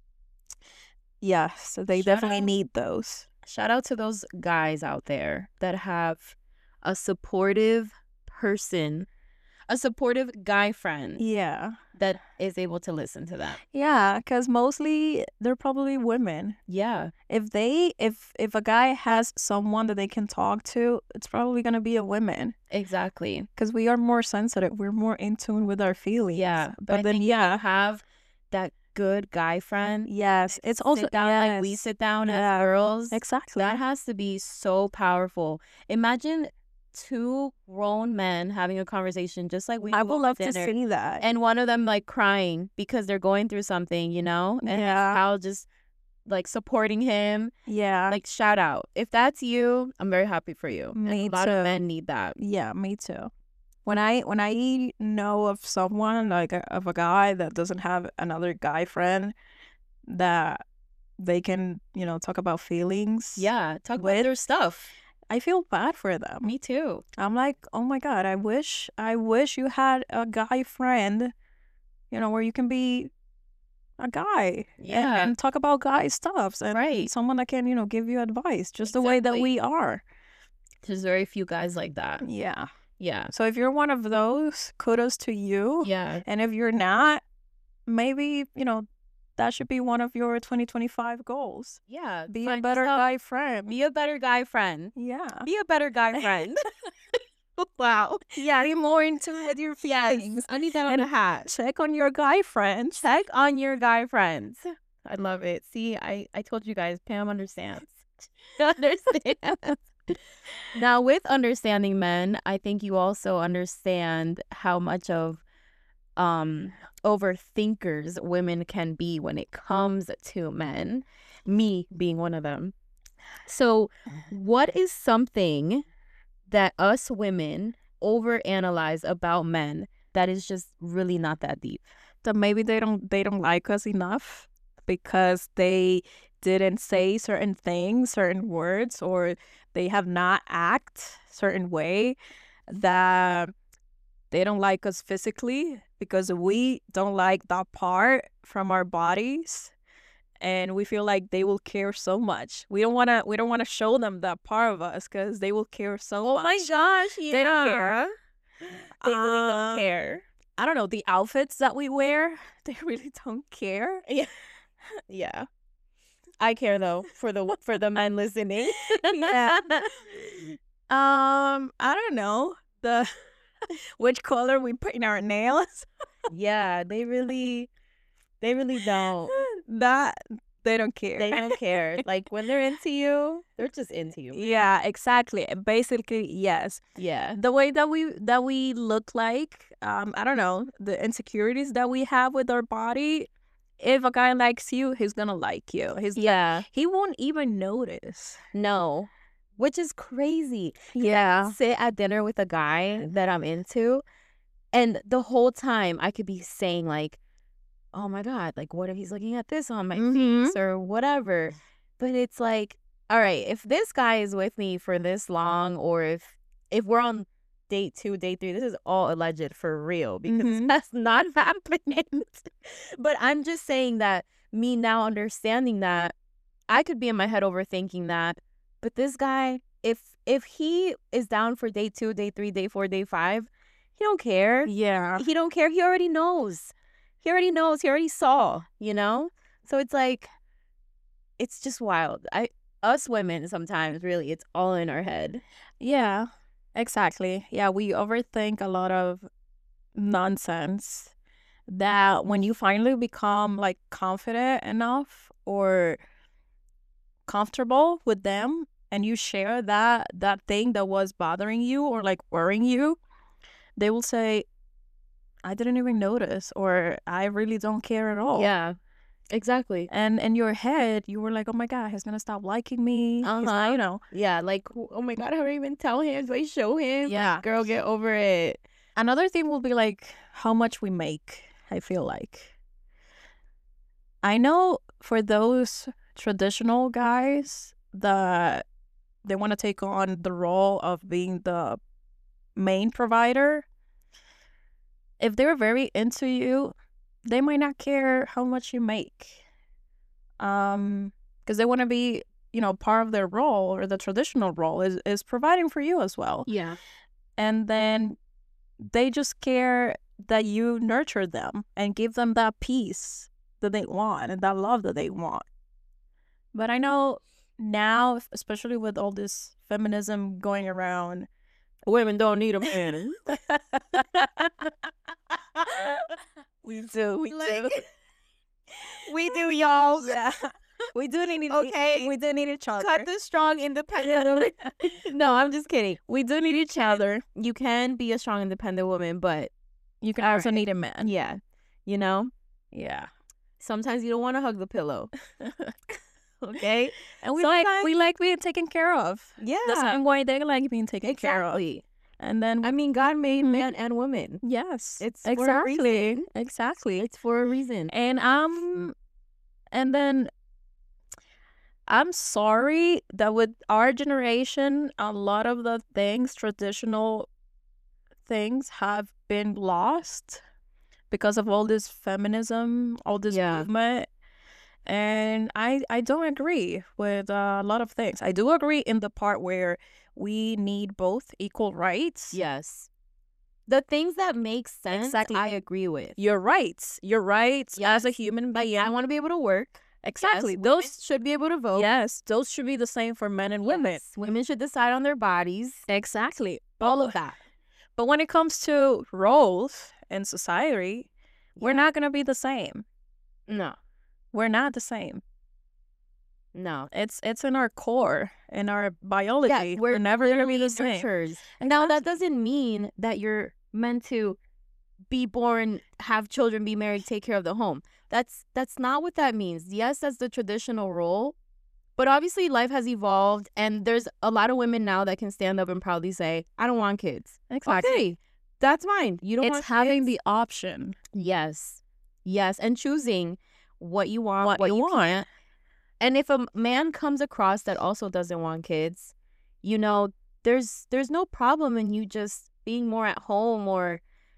yeah, so they Shout definitely out. need those. Shout out to those guys out there that have a supportive person, a supportive guy friend Yeah. that is able to listen to them. Yeah, because mostly they're probably women. Yeah. If they if if a guy has someone that they can talk to, it's probably gonna be a woman. Exactly. Because we are more sensitive. We're more in tune with our feelings. Yeah. But, But I then think yeah. you have that good guy friend. Yes. It's also sit down like we yes. sit down Yeah. as girls. Exactly. That has to be so powerful. Imagine two grown men having a conversation just like we I do would over love to dinner, see that. and one of them like crying because they're going through something, you know, and Yeah. Kyle just like supporting him. Yeah. Like, shout out. If that's you, I'm very happy for you. And Me a lot too. of men need that. Yeah, me too. When I when I know of someone like a, of a guy that doesn't have another guy friend that they can, you know, talk about feelings. Yeah, talk about With- their stuff. I feel bad for them. Me too. I'm like, oh my God, I wish I wish you had a guy friend, you know, where you can be a guy and- Yeah. and, talk about guy stuff and Right. someone that can, you know, give you advice just the way that Exactly. we are. There's very few guys like that. Yeah. Yeah. So if you're one of those, kudos to you. Yeah. And if you're not, maybe, you know, that should be one of your twenty twenty-five goals. Yeah. Be a Find better yourself- guy friend. Be a better guy friend. Yeah. Be a better guy friend. Wow. Yeah, be more into with your feelings. I need that on a hat. Check on your guy friends. Check on your guy friends. I love it. See, I, I told you guys, Pam understands. Understands. Now, with understanding men, I think you also understand how much of um overthinkers women can be when it comes to men. Me being one of them. So, what is something that us women overanalyze about men that is just really not that deep? That maybe they don't they don't like us enough because they didn't say certain things, certain words, or they have not act certain way that they don't like us physically because we don't like that part from our bodies, and we feel like they will care so much. We don't want to we don't want to show them that part of us because they will care so Oh much. my gosh, yeah. They don't care. They really Uh, don't care. I don't know, the outfits that we wear, they really don't care. Yeah. Yeah. I care though for the for the men listening. Yeah. Um, I don't know the which color we put in our nails. Yeah, they really they really don't. That they don't care. They don't care. Like when they're into you, they're just into you. Yeah, exactly. Basically, yes. Yeah. The way that we that we look like, um, I don't know, the insecurities that we have with our body. If a guy likes you, he's gonna like you. He's Yeah. he won't even notice. No. Which is crazy. Yeah. Sit at dinner with a guy that I'm into, and the whole time I could be saying like, oh my God, like what if he's looking at this on my Mhm. face or whatever. But it's like, all right, if this guy is with me for this long, or if if we're on date two, date three, this is all alleged for real because Mhm. that's not happening. But I'm just saying that me now understanding that I could be in my head overthinking that, but this guy, if if he is down for day two, day three, day four, day five, he don't care. Yeah. He don't care. He already knows. He already knows. He already saw, you know? So it's like, it's just wild. I us women sometimes, really, it's all in our head. Yeah. Exactly. Yeah, we overthink a lot of nonsense that when you finally become like confident enough or comfortable with them and you share that that thing that was bothering you or like worrying you, they will say, I didn't even notice, or I really don't care at all. Yeah, exactly. And in your head, you were like, oh my God, he's gonna stop liking me. He's- Uh-huh. You know. Yeah, like, oh my God, I don't even tell him. Do I show him? Yeah. Girl, get over it. Another thing will be like how much we make, I feel like. I know for those traditional guys that they want to take on the role of being the main provider, if they're very into you, they might not care how much you make. Um, because they want to be, you know, part of their role, or the traditional role is, is providing for you as well. Yeah. And then they just care that you nurture them and give them that peace that they want and that love that they want. But I know now, especially with all this feminism going around, Women don't need a man. we do, we do. Like- We do, y'all. Yeah, we do need Okay. we do need each other. Cut the strong independent. No, I'm just kidding. We do need each other. You can be a strong independent woman, but You can All also right. need a man. yeah, you know, Yeah. sometimes you don't want to hug the pillow. Okay. And we like Sometimes- we like being taken care of. Yeah. The same way they like being taken care of. Exactly. And then I mean, God made Mhm. man and woman. yes, It's for a exactly, reason. exactly. It's for a reason. And um, and then I'm sorry that with our generation, a lot of the things, traditional things, have been lost because of all this feminism, all this Yeah. movement. And I I don't agree with uh, a lot of things. I do agree in the part where we need both equal rights. Yes. The things that make sense, Exactly. I agree with. Your rights, your rights as a Yes. human Like, being. I want to be able to work. Exactly. Yes, Those women should be able to vote. yes, those should be the same for men and women. Yes, women should decide on their bodies. Exactly. All of that. But when it comes to roles in society, we're Yeah. not going to be the same. No. We're not the same. No. It's it's in our core, in our biology. we're we're never going to be the literally same. nurturers. Now, that doesn't mean that you're meant to be born, have children, be married, take care of the home. That's that's not what that means. Yes, that's the traditional role. But obviously, life has evolved, and there's a lot of women now that can stand up and proudly say, I don't want kids. Exactly. Okay, that's fine. You don't It's want having kids? the option. Yes. Yes. And choosing what you want, What what, you you want. can't. And if a m- man comes across that also doesn't want kids, you know, there's there's no problem in you just being more at home or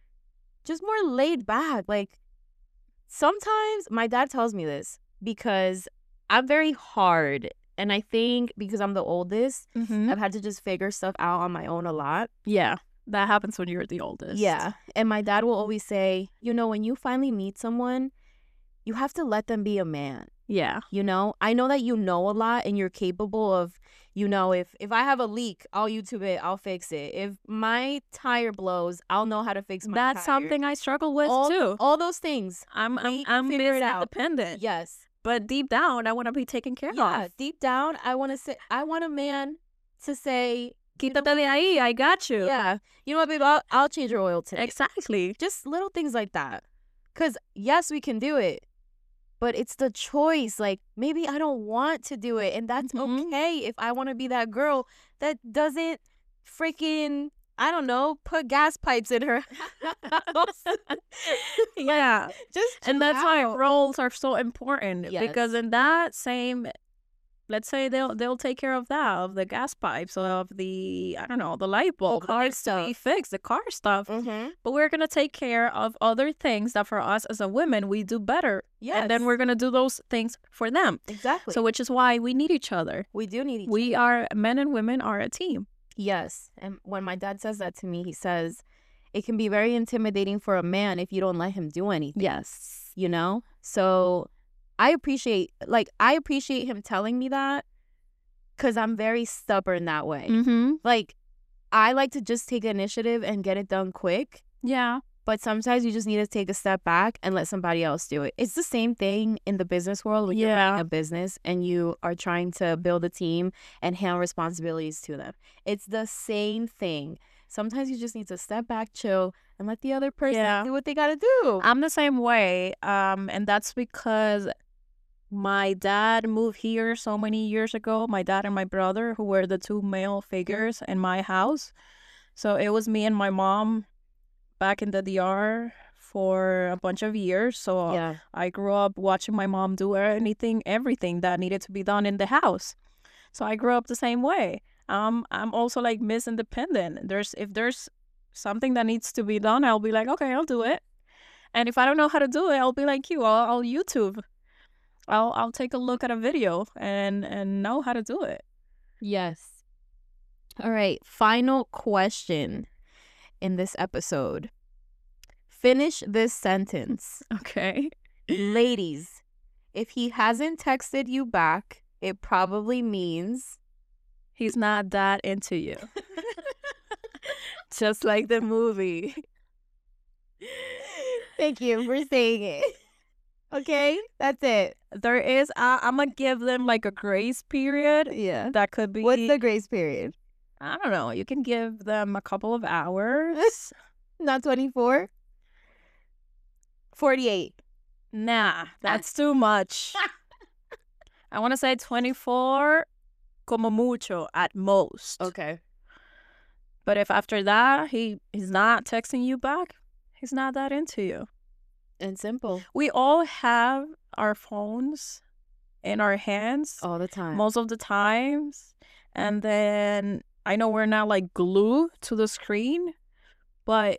just more laid back. Like, sometimes my dad tells me this because I'm very hard. And I think because I'm the oldest, Mm-hmm. I've had to just figure stuff out on my own a lot. Yeah, that happens when you're the oldest. Yeah. And my dad will always say, you know, when you finally meet someone, you have to let them be a man. Yeah. You know, I know that you know a lot and you're capable of, you know, if, if I have a leak, I'll YouTube it, I'll fix it. If my tire blows, I'll know how to fix my That's tire. something I struggle with all, too. All those things. I'm I'm, we I'm figure it Miss out. Independent. Yes. But deep down, I want to be taken care Yeah, of. deep down, I want to say, I want a man to say, Quítate de ahí, I got you. yeah, you know what, babe, I'll, I'll change your oil today. Exactly. Just little things like that. Because, yes, we can do it, but it's the choice. Like, maybe I don't want to do it, and that's Mhm. okay if I want to be that girl that doesn't freaking, I don't know, put gas pipes in her house. Yeah. Just And that's why out. roles are so important. Yes. Because in that same, let's say they'll they'll take care of that, of the gas pipes, of the, I don't know, the light bulb, car that needs to be stuff. fixed, the car stuff. Mm-hmm. But we're going to take care of other things that for us as a women, we do better. Yes. And then we're going to do those things for them. Exactly. So which is why we need each other. we do need each We are, men and women are a team. Yes. And when my dad says that to me, he says, it can be very intimidating for a man if you don't let him do anything. Yes. You know? So I appreciate, like, I appreciate him telling me that because I'm very stubborn that way. Mm-hmm. Like, I like to just take initiative and get it done quick. Yeah. But sometimes you just need to take a step back and let somebody else do it. It's the same thing in the business world when you're Yeah. running a business and you are trying to build a team and hand responsibilities to them. It's the same thing. Sometimes you just need to step back, chill, and let the other person Yeah. do what they got to do. I'm the same way. Um, and that's because my dad moved here so many years ago. My dad and my brother, who were the two male figures in my house. So it was me and my mom back in the D R for a bunch of years. So Yeah. I grew up watching my mom do anything, everything that needed to be done in the house. So I grew up the same way. Um, I'm also like Miss Independent. There's if there's something that needs to be done, I'll be like, okay, I'll do it. And if I don't know how to do it, I'll be like you. I'll, I'll YouTube. I'll I'll take a look at a video and and know how to do it. Yes. All right. Final question in this episode. Finish this sentence. Okay. Ladies, if he hasn't texted you back, it probably means He's not that into you. Just like the movie. Thank you for saying it. Okay, that's it. There is, I, I'm going to give them like a grace period. Yeah. That could be, What's the grace period? I don't know. You can give them a couple of hours. Not twenty-four? forty-eight. Nah, that's too much. I want to say twenty-four, como mucho, at most. Okay. But if after that he he's not texting you back, he's not that into you. And simple. We all have our phones in our hands All the time. most of the times. And then I know we're not like glued to the screen, but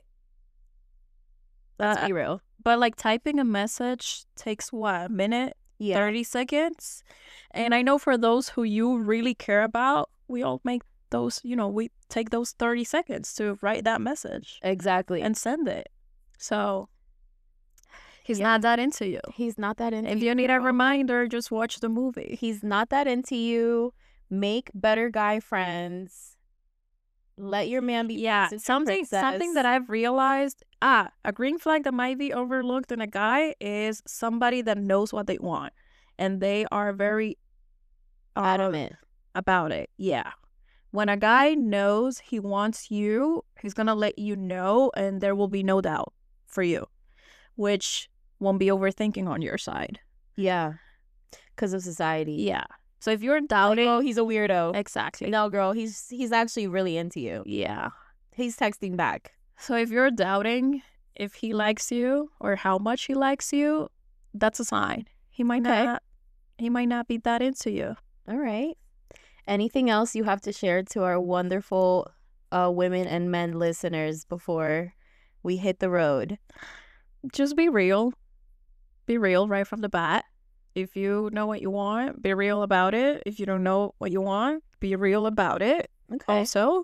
Let's uh, be real. but like typing a message takes what, a minute, Yeah. thirty seconds. And I know for those who you really care about, we all make those, you know, we take those thirty seconds to write that message Exactly. and send it. So he's Yeah. not that into you. He's not that into If you. you need a girl. reminder, just watch the movie. He's not that into you. Make better guy friends. Let your man be Yeah, princess or something something that princess. I've realized, ah, a green flag that might be overlooked in a guy is somebody that knows what they want. And they are very uh, Adamant. about it. Yeah. When a guy knows he wants you, he's going to let you know, and there will be no doubt for you, which won't be overthinking on your side. Yeah. Because of society. Yeah. So if you're Like, doubting, oh, he's a weirdo. exactly. No, girl, he's he's actually really into you. Yeah. He's texting back. So if you're doubting if he likes you or how much he likes you, that's a sign. He might Okay. not he might not be that into you. All right. Anything else you have to share to our wonderful uh, women and men listeners before we hit the road? Just be real. Be real right from the bat. If you know what you want, be real about it. If you don't know what you want, be real about it. Okay. Also.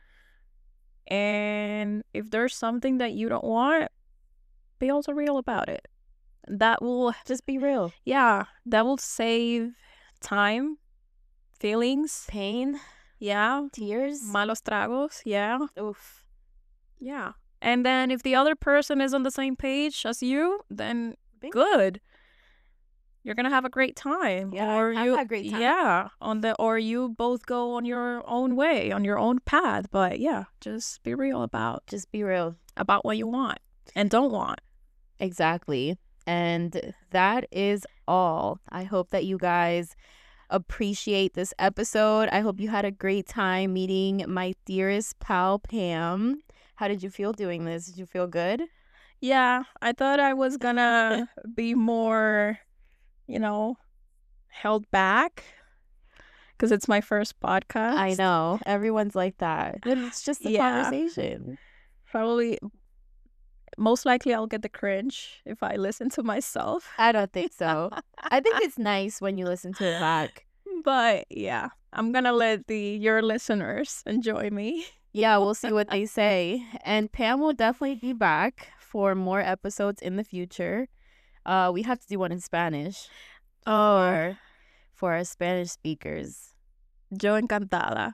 And if there's something that you don't want, be also real about it. That will Just be real. Yeah, that will save time, feelings, Pain, yeah, tears. malos tragos, yeah, Oof. yeah. And then if the other person is on the same page as you, then Bingo. good. You're gonna have a great time. Yeah, or I've you, had a great time. Yeah, on the or you both go on your own way, on your own path. But yeah, just be real about Just be real. about what you want and don't want. Exactly. And that is all. I hope that you guys appreciate this episode. I hope you had a great time meeting my dearest pal, Pam. How did you feel doing this? Did you feel good? Yeah, I thought I was gonna be more, you know, held back because it's my first podcast. I know. Everyone's like that. But it's just a Yeah. conversation. Probably, most likely, I'll get the cringe if I listen to myself. I don't think so. I think it's nice when you listen to it back. But yeah, I'm gonna let the your listeners enjoy me. Yeah, we'll see what they say. And Pam will definitely be back for more episodes in the future. Uh, we have to do one in Spanish Oh, for, for our Spanish speakers. yo encantada.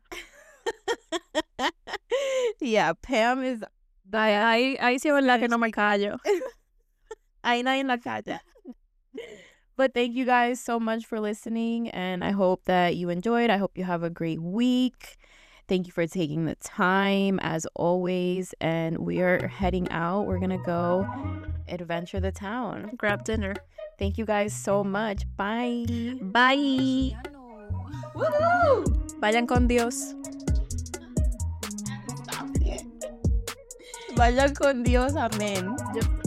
Yeah, Pam is Ahí, ahí, ahí sí es verdad que no me callo. ahí nadie en la calle. But thank you guys so much for listening, and I hope that you enjoyed. I hope you have a great week. Thank you for taking the time, as always. And we are heading out. We're going to go adventure the town. Grab dinner. Thank you guys so much. Bye. Bye. Woo! Vayan con Dios. Vaya con Dios. Amén.